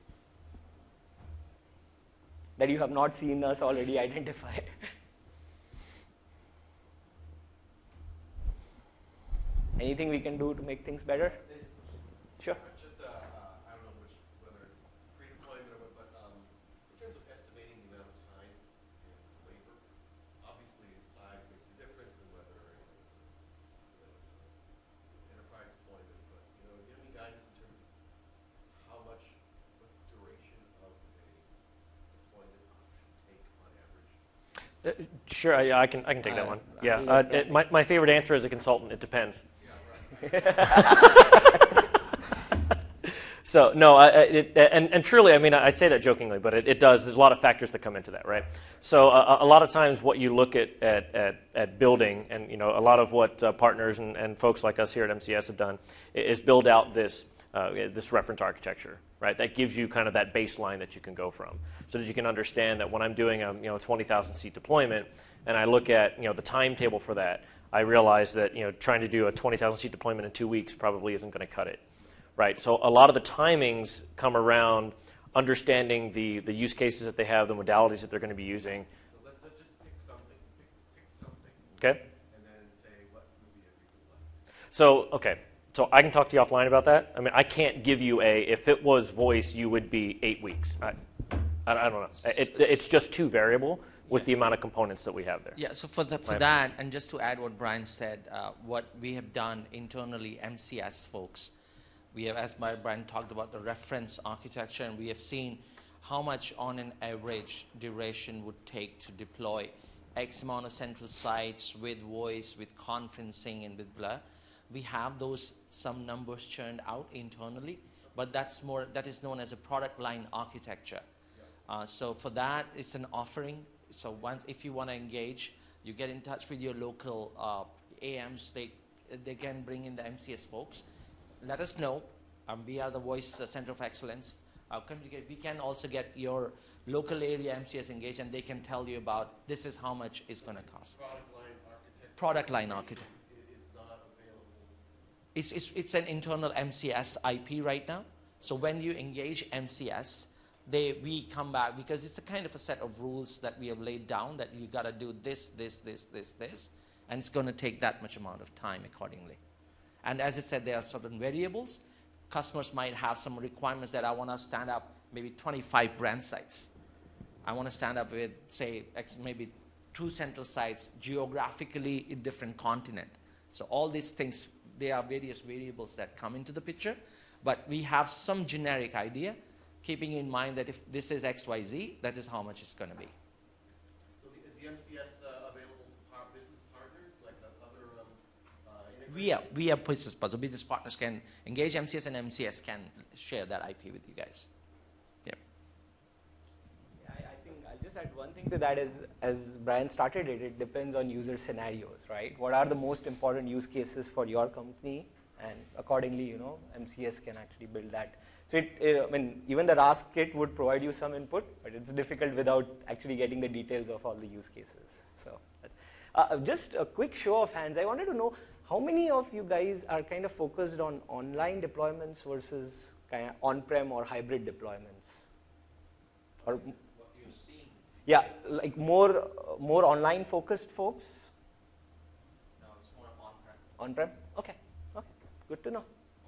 that you have not seen us already identify? Anything we can do to make things better? Sure. Just, uh, uh, I don't know which, whether it's pre-deployment or what, but um, in terms of estimating the amount of time and labor, obviously size makes a difference in whether it's, you know, it's an enterprise deployment. But you know, do you have any guidance in terms of how much, what duration of a deployment should take on average? Uh, Sure, I, I can I can take that Uh, one. Yeah, I'll uh, let it, my my favorite answer as a consultant, it depends. So no, I, I- it, and and truly, I mean, I say that jokingly, but it, it does. There's a lot of factors that come into that, right? So uh, a lot of times, what you look at at at, at building, and you know, a lot of what uh, partners and, and folks like us here at M C S have done i- is build out this uh, this reference architecture, right? That gives you kind of that baseline that you can go from, so that you can understand that when I'm doing a you know twenty thousand seat deployment, and I look at you know the timetable for that, I realize that you know trying to do a twenty thousand seat deployment in two weeks probably isn't going to cut it. Right, so a lot of the timings come around understanding the, the use cases that they have, the modalities that they're going to be using. So let's, let's just pick something, pick, pick something, Okay. and then say what would be a reasonable estimate. So okay, so I can talk to you offline about that. I mean, I can't give you a if it was voice, you would be eight weeks. I, I, I don't know. It, it's just too variable with the amount of components that we have there. Yeah, so for, the, for Right. that, and just to add what Brian said, uh, what we have done internally, M C S folks, we have, as my Brian talked about the reference architecture, and we have seen how much on an average duration would take to deploy X amount of central sites with voice, with conferencing, and with Blur. We have those, some numbers churned out internally, but that's more, that is known as a product line architecture. Uh, so for that, it's an offering. So once, if you want to engage, you get in touch with your local uh, A Ms. They, they can bring in the M C S folks. Let us know. Um, we are the Voice uh, Center of Excellence. Uh, communicate. We can also get your local area M C S engaged, and they can tell you about this is how much it's going to cost. Product line architecture Product line architecture. is not available. It's, it's, it's an internal M C S I P right now. So when you engage M C S, they, we come back, because it's a kind of a set of rules that we have laid down that you got to do this, this, this, this, this, and it's going to take that much amount of time accordingly. And as I said, there are certain variables. Customers might have some requirements that I want to stand up maybe twenty-five brand sites. I want to stand up with, say, X, maybe two central sites geographically in different continent. So all these things, there are various variables that come into the picture, but we have some generic idea, keeping in mind that if this is X Y Z, that is how much it's going to be. So the, is the M C S uh, available to par- business partners, like uh, other um, uh, We have, we have business partners. So business partners can engage M C S, and M C S can share that I P with you guys. Yeah. Yeah, I, I think I'll just add one thing to that is, as Brian started it, it depends on user scenarios, right? What are the most important use cases for your company? And accordingly, you know, M C S can actually build that. So it, uh, I mean, even the RASP kit would provide you some input, but it's difficult without actually getting the details of all the use cases. So uh, just a quick show of hands. I wanted to know how many of you guys are kind of focused on online deployments versus kind of on-prem or hybrid deployments? Or What you're seeing yeah, like more uh, more online focused folks? now, it's more on-prem. On-prem? Okay, okay, good to know.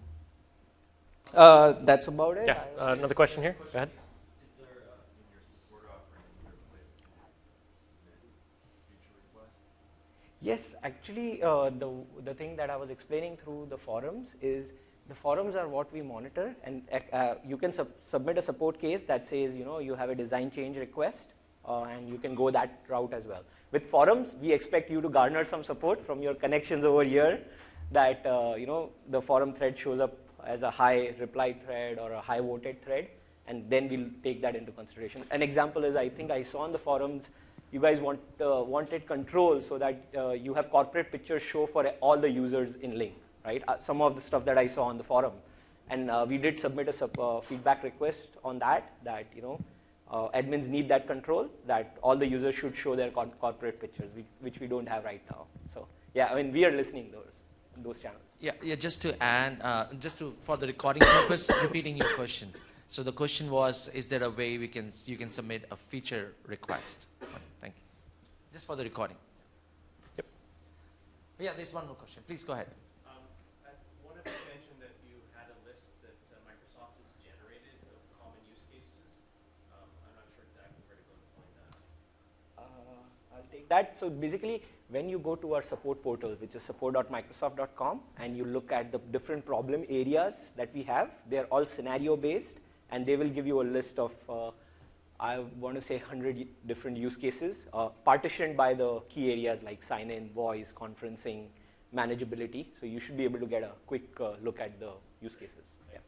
Uh, that's about it. Yeah. I- Uh, another question here. Go ahead. Is there, uh, in your support offering, is there a place to submit feature requests? Yes, actually, uh, the the thing that I was explaining through the forums is the forums are what we monitor, and uh, you can sub submit a support case that says, you know, you have a design change request, uh, and you can go that route as well. With forums, we expect you to garner some support from your connections over here, that uh, you know the forum thread shows up as a high reply thread or a high voted thread, and then we'll take that into consideration. An example is, I think I saw on the forums, you guys want uh, wanted control so that uh, you have corporate pictures show for all the users in Link, right? Uh, some of the stuff that I saw on the forum, and uh, we did submit a sub, uh, feedback request on that. That you know, uh, admins need that control. That all the users should show their cor corporate pictures, which, which we don't have right now. So yeah, I mean we are listening those those channels. Yeah, yeah. Just to add, uh, just to for the recording purpose, repeating your question. So the question was, is there a way we can you can submit a feature request? Okay, thank you. Just for the recording. Yep. Yeah, there's one more question. Please go ahead. Um, I wanted to mention that you had a list that uh, Microsoft has generated of common use cases. Um, I'm not sure exactly where to go to find that. Uh, I'll take that. So basically, when you go to our support portal, which is support dot microsoft dot com, and you look at the different problem areas that we have, they're all scenario-based, and they will give you a list of, uh, I want to say, one hundred different use cases, uh, partitioned by the key areas like sign-in, voice, conferencing, manageability. So you should be able to get a quick uh, look at the use cases. Yeah.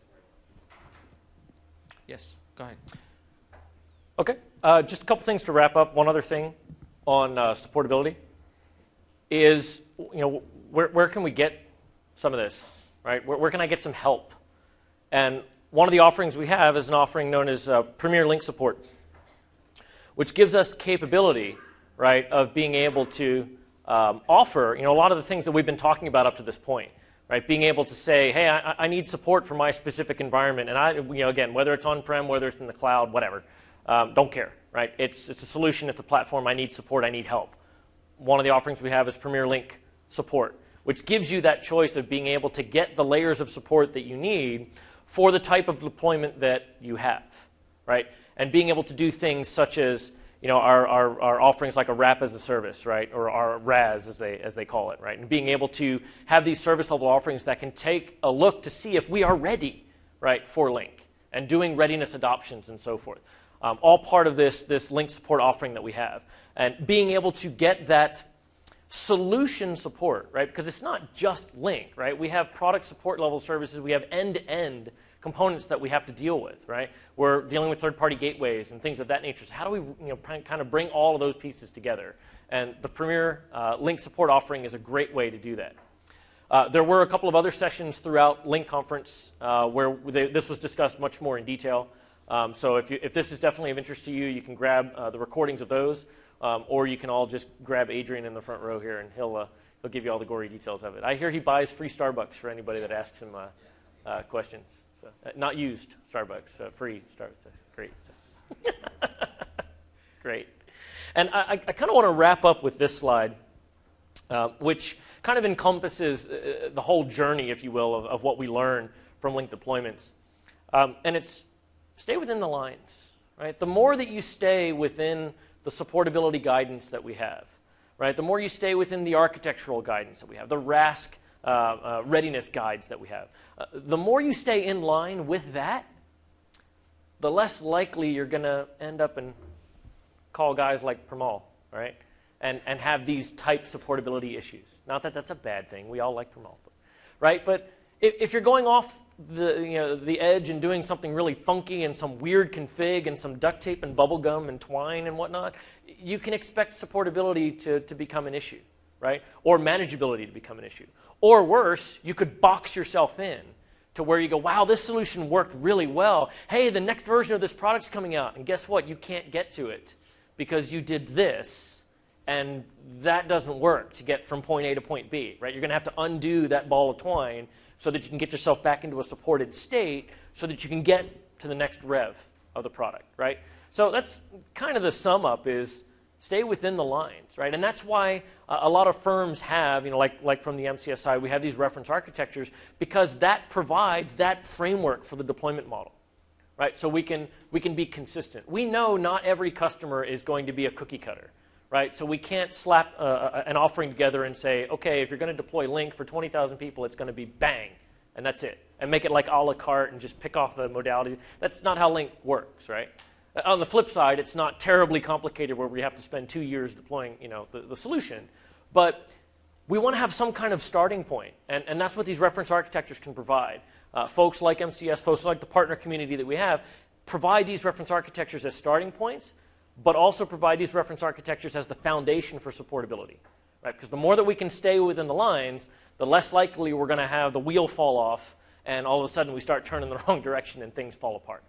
Yes, go ahead. Okay, uh, just a couple things to wrap up. One other thing on uh, supportability is, you know, where, where can we get some of this, right? Where, where can I get some help? And one of the offerings we have is an offering known as uh, Premier Link Support, which gives us capability, right, of being able to um, offer, you know, a lot of the things that we've been talking about up to this point, right? Being able to say, hey, I, I need support for my specific environment, and I, you know, again, whether it's on-prem, whether it's in the cloud, whatever, um, don't care, right? It's it's a solution, it's a platform. I need support, I need help. One of the offerings we have is Premier Link Support, which gives you that choice of being able to get the layers of support that you need for the type of deployment that you have, right? And being able to do things such as, you know, our, our, our offerings like a R A P as a service, right? Or our R A S as they, as they call it, right? And being able to have these service level offerings that can take a look to see if we are ready, right, for Link, and doing readiness adoptions and so forth. Um, all part of this, this Link support offering that we have. And being able to get that solution support, right? Because it's not just Link, right? We have product support level services. We have end-to-end components that we have to deal with, right? We're dealing with third-party gateways and things of that nature. So how do we, you know, kind of bring all of those pieces together? And the Premier uh, Link support offering is a great way to do that. Uh, there were a couple of other sessions throughout Link Conference uh, where they, this was discussed much more in detail. Um, so if, you, if this is definitely of interest to you, you can grab uh, the recordings of those, um, or you can all just grab Adrian in the front row here, and he'll uh, he'll give you all the gory details of it. I hear he buys free Starbucks for anybody that asks him uh, uh, questions. So uh, not used Starbucks, uh, free Starbucks. Great, so. Great. And I, I kind of want to wrap up with this slide, uh, which kind of encompasses uh, the whole journey, if you will, of, of what we learn from Link deployments, um, and it's stay within the lines, right? The more that you stay within the supportability guidance that we have, right? The more you stay within the architectural guidance that we have, the R A S C uh, uh, readiness guides that we have, uh, the more you stay in line with that, the less likely you're going to end up and call guys like Premal, right? And, and have these type supportability issues. Not that that's a bad thing. We all like Premal, right? But if, if you're going off the, you know, the edge and doing something really funky and some weird config and some duct tape and bubble gum and twine and whatnot, you can expect supportability to, to become an issue, right? Or manageability to become an issue. Or worse, you could box yourself in to where you go, wow, this solution worked really well. Hey, the next version of this product's coming out, and guess what? You can't get to it because you did this, and that doesn't work to get from point A to point B, right? You're going to have to undo that ball of twine so that you can get yourself back into a supported state so that you can get to the next rev of the product, right? So that's kind of the sum up is stay within the lines, right? And that's why uh, a lot of firms have, you know, like, like from the M C S side, we have these reference architectures because that provides that framework for the deployment model, right? So we can, we can be consistent. We know not every customer is going to be a cookie cutter, right? So we can't slap uh, an offering together and say, okay, if you're going to deploy Link for twenty thousand people, it's going to be bang, and that's it. And make it like a la carte and just pick off the modalities. That's not how Link works, right? On the flip side, it's not terribly complicated where we have to spend two years deploying, you know, the, the solution. But we want to have some kind of starting point, and, and that's what these reference architectures can provide. Uh, folks like M C S, folks like the partner community that we have, provide these reference architectures as starting points, but also provide these reference architectures as the foundation for supportability, right? Because the more that we can stay within the lines, the less likely we're going to have the wheel fall off, and all of a sudden we start turning the wrong direction and things fall apart.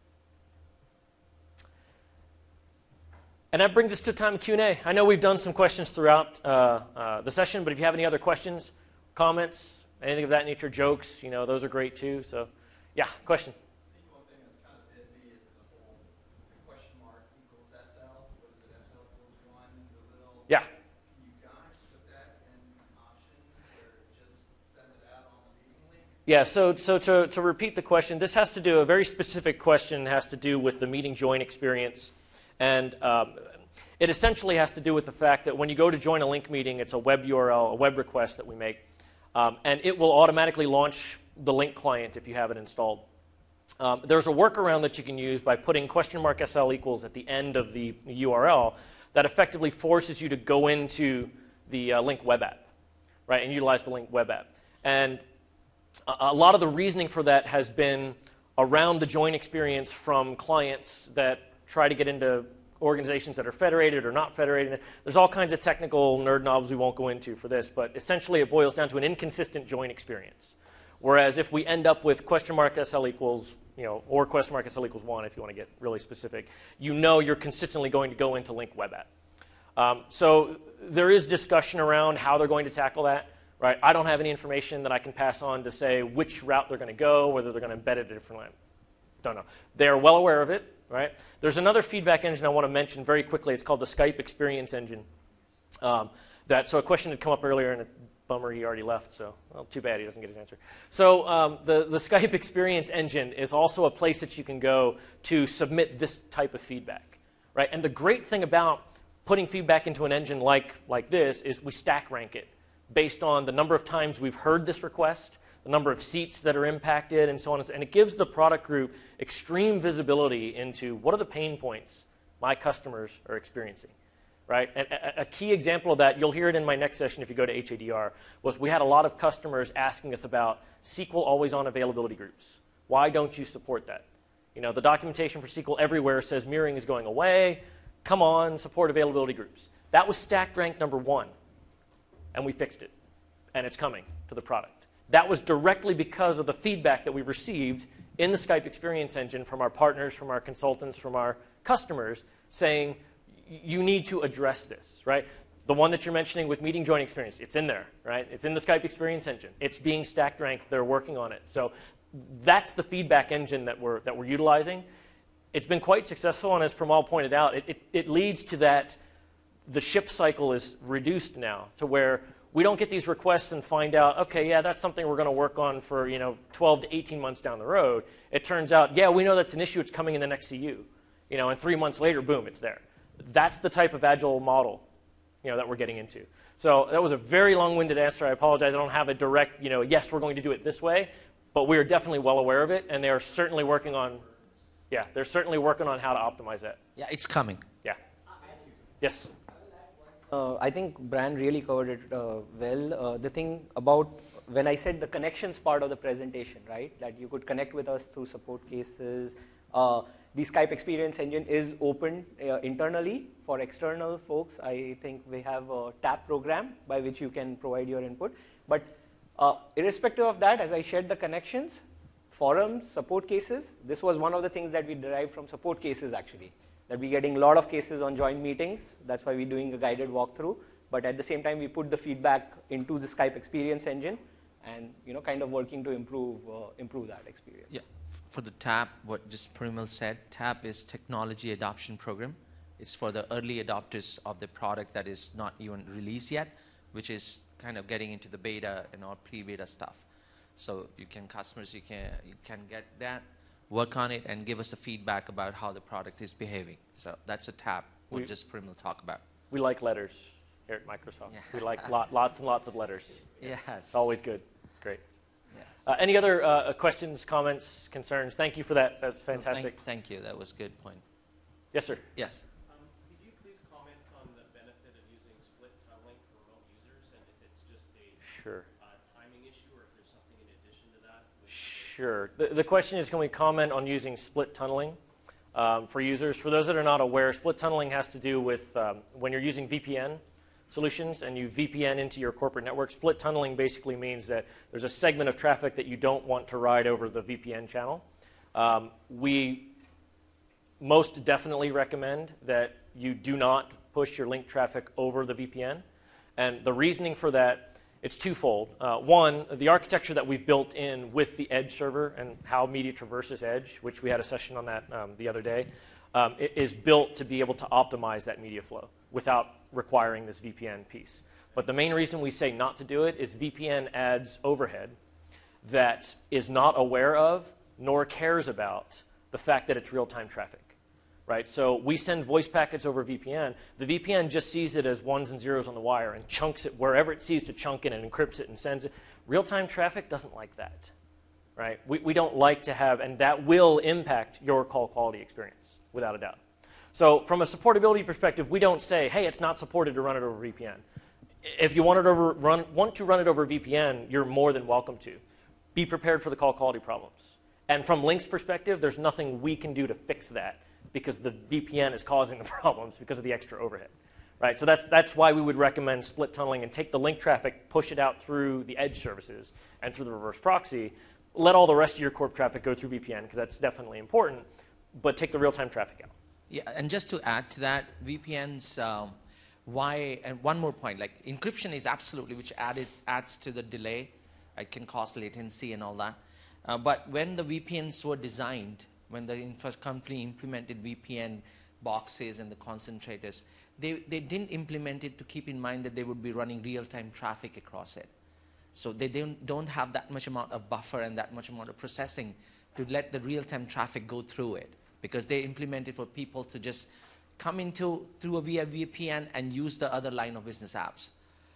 And that brings us to time of Q and A. I know we've done some questions throughout uh, uh, the session, but if you have any other questions, comments, anything of that nature, jokes, you know, those are great too. So, yeah, question? I think one thing that's kind of iffy is the whole question mark equals S L. What is it? S L equals one. The little. Yeah. Can you guys put that in an option where it just send it out on the meeting link? Yeah, so, so to, to repeat the question, this has to do, a very specific question has to do with the meeting join experience. And um, it essentially has to do with the fact that when you go to join a link meeting, it's a web U R L, a web request that we make, um, and it will automatically launch the link client if you have it installed. Um, there's a workaround that you can use by putting question mark S L equals at the end of the U R L that effectively forces you to go into the uh, link web app, right, and utilize the link web app. And a, a lot of the reasoning for that has been around the join experience from clients that try to get into organizations that are federated or not federated. There's all kinds of technical nerd knobs we won't go into for this, but essentially it boils down to an inconsistent join experience. Whereas if we end up with question mark S L equals, you know, or question mark S L equals one if you want to get really specific, you know you're consistently going to go into link web app. Um, so there is discussion around how they're going to tackle that, right? I don't have any information that I can pass on to say which route they're going to go, whether they're going to embed it differently. Don't know. They're well aware of it. Right? There's another feedback engine I want to mention very quickly. It's called the Skype Experience Engine. Um, that, so a question had come up earlier, and a bummer he already left, so well, too bad he doesn't get his answer. So um, the, the Skype Experience Engine is also a place that you can go to submit this type of feedback. Right? And the great thing about putting feedback into an engine like, like this is we stack rank it based on the number of times we've heard this request, the number of seats that are impacted, and so on. And it gives the product group extreme visibility into what are the pain points my customers are experiencing, right? And a, a key example of that, you'll hear it in my next session if you go to H A D R, was we had a lot of customers asking us about S Q L always-on availability groups. Why don't you support that? You know, the documentation for S Q L everywhere says mirroring is going away. Come on, support availability groups. That was stacked rank number one, and we fixed it, and it's coming to the product. That was directly because of the feedback that we received in the Skype Experience Engine from our partners, from our consultants, from our customers, saying, you need to address this, right? The one that you're mentioning with meeting join experience, it's in there, right? It's in the Skype Experience Engine. It's being stacked ranked. They're working on it. So that's the feedback engine that we're, that we're utilizing. It's been quite successful, and as Pramal pointed out, it, it, it leads to that the ship cycle is reduced now to where we don't get these requests and find out, okay, yeah, that's something we're going to work on for, you know, twelve to eighteen months down the road. It turns out, yeah, we know that's an issue. It's coming in the next C U. You know, and three months later, boom, it's there. That's the type of agile model, you know, that we're getting into. So that was a very long-winded answer. I apologize. I don't have a direct, you know, yes, we're going to do it this way, but we are definitely well aware of it, and they are certainly working on, yeah, they're certainly working on how to optimize that. Yeah, it's coming. Yeah. Yes. Uh, I think Brian really covered it uh, well. Uh, the thing about when I said the connections part of the presentation, right, that you could connect with us through support cases. Uh, the Skype Experience Engine is open uh, internally for external folks. I think we have a tap program by which you can provide your input. But uh, irrespective of that, as I shared the connections, forums, support cases, this was one of the things that we derived from support cases actually. That we're getting a lot of cases on joint meetings. That's why we're doing a guided walkthrough. But at the same time, we put the feedback into the Skype Experience Engine and, you know, kind of working to improve uh, improve that experience. Yeah, for the TAP, what just Parimal said, TAP is Technology Adoption Program. It's for the early adopters of the product that is not even released yet, which is kind of getting into the beta and all pre-beta stuff. So you can, customers, you can, you can get that, work on it, and give us a feedback about how the product is behaving. So that's a TAP, what We- just Parimal talk about. We like letters here at Microsoft. Yeah. We like lot, lots and lots of letters. Yes. It's always good. It's great. Yes. Uh, any other uh, questions, comments, concerns? Thank you for that. That's Well, thank- fantastic. Thank you, that was a good point. Yes, sir. Yes. Um, could you please comment on the benefit of using split tunneling for remote users, and if it's just a Sure. uh, timing issue, or if there's something in addition to that? with- Sure. The, the question is, can we comment on using split tunneling um, for users? For those that are not aware, split tunneling has to do with um, when you're using V P N solutions and you V P N into your corporate network. Split tunneling basically means that there's a segment of traffic that you don't want to ride over the V P N channel. Um, we most definitely recommend that you do not push your link traffic over the V P N. And the reasoning for that It's twofold. Uh, one, the architecture that we've built in with the Edge server and how media traverses Edge, which we had a session on that um, the other day, um, it is built to be able to optimize that media flow without requiring this V P N piece. But the main reason we say not to do it is V P N adds overhead that is not aware of nor cares about the fact that it's real-time traffic. Right? So we send voice packets over V P N. The V P N just sees it as ones and zeros on the wire and chunks it wherever it sees to chunk it and encrypts it and sends it. Real-time traffic doesn't like that. Right? We, we don't like to have, and that will impact your call quality experience, without a doubt. So from a supportability perspective, we don't say, hey, it's not supported to run it over V P N. If you want, it over, run, want to run it over V P N, you're more than welcome to. Be prepared for the call quality problems. And from Link's perspective, there's nothing we can do to fix that, because the V P N is causing the problems because of the extra overhead, right? So that's, that's why we would recommend split tunneling and take the Link traffic, push it out through the Edge services and through the reverse proxy. Let all the rest of your corp traffic go through V P N, because that's definitely important, but take the real-time traffic out. Yeah, and just to add to that, V P Ns, um, why, and one more point, like encryption is absolutely, which added, adds to the delay. It can cause latency and all that. Uh, but when the V P Ns were designed, when the first company implemented V P N boxes and the concentrators, they, they didn't implement it to keep in mind that they would be running real-time traffic across it. So they don't, don't have that much amount of buffer and that much amount of processing to let the real-time traffic go through it, because they implement it for people to just come into through a via V P N and use the other line of business apps.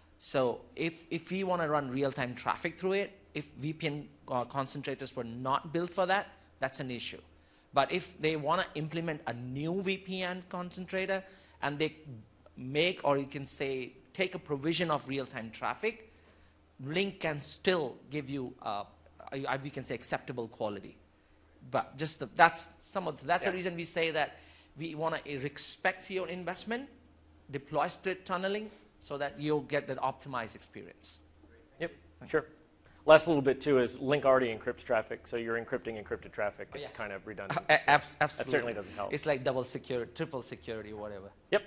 So if, if we want to run real-time traffic through it, if V P N uh, concentrators were not built for that, that's an issue. But if they want to implement a new V P N concentrator and they make, or you can say, take a provision of real-time traffic, Link can still give you, uh, we can say, acceptable quality. But just the, that's some of the, that's yeah. the reason we say that we want to respect your investment, deploy split tunneling, so that you'll get that optimized experience. Yep, sure. Last little bit, too, is Link already encrypts traffic, so you're encrypting encrypted traffic. It's yes. kind of redundant. Uh, so absolutely. That certainly doesn't help. It's like double security, triple security, whatever. Yep.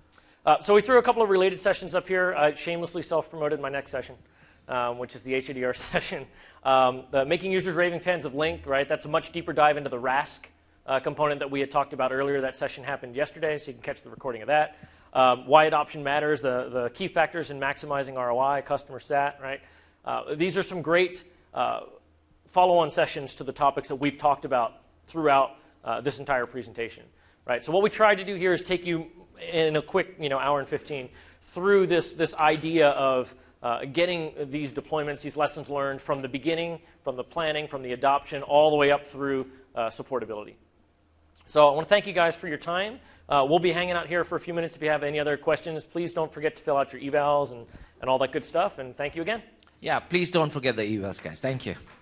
Uh, so we threw a couple of related sessions up here. I shamelessly self-promoted my next session, um, which is the H A D R session. Um, the Making Users Raving Fans of Link, right? That's a much deeper dive into the R A S C uh, component that we had talked about earlier. That session happened yesterday, so you can catch the recording of that. Um, why adoption matters, the, the key factors in maximizing R O I, customer sat, right? Uh, these are some great uh, follow-on sessions to the topics that we've talked about throughout uh, this entire presentation, right? So what we tried to do here is take you in a quick, you know, hour and fifteen through this, this idea of uh, getting these deployments, these lessons learned from the beginning, from the planning, from the adoption, all the way up through uh, supportability. So I want to thank you guys for your time. Uh, we'll be hanging out here for a few minutes. If you have any other questions, please don't forget to fill out your evals and, and all that good stuff. And thank you again. Yeah, please don't forget the evals, guys. Thank you.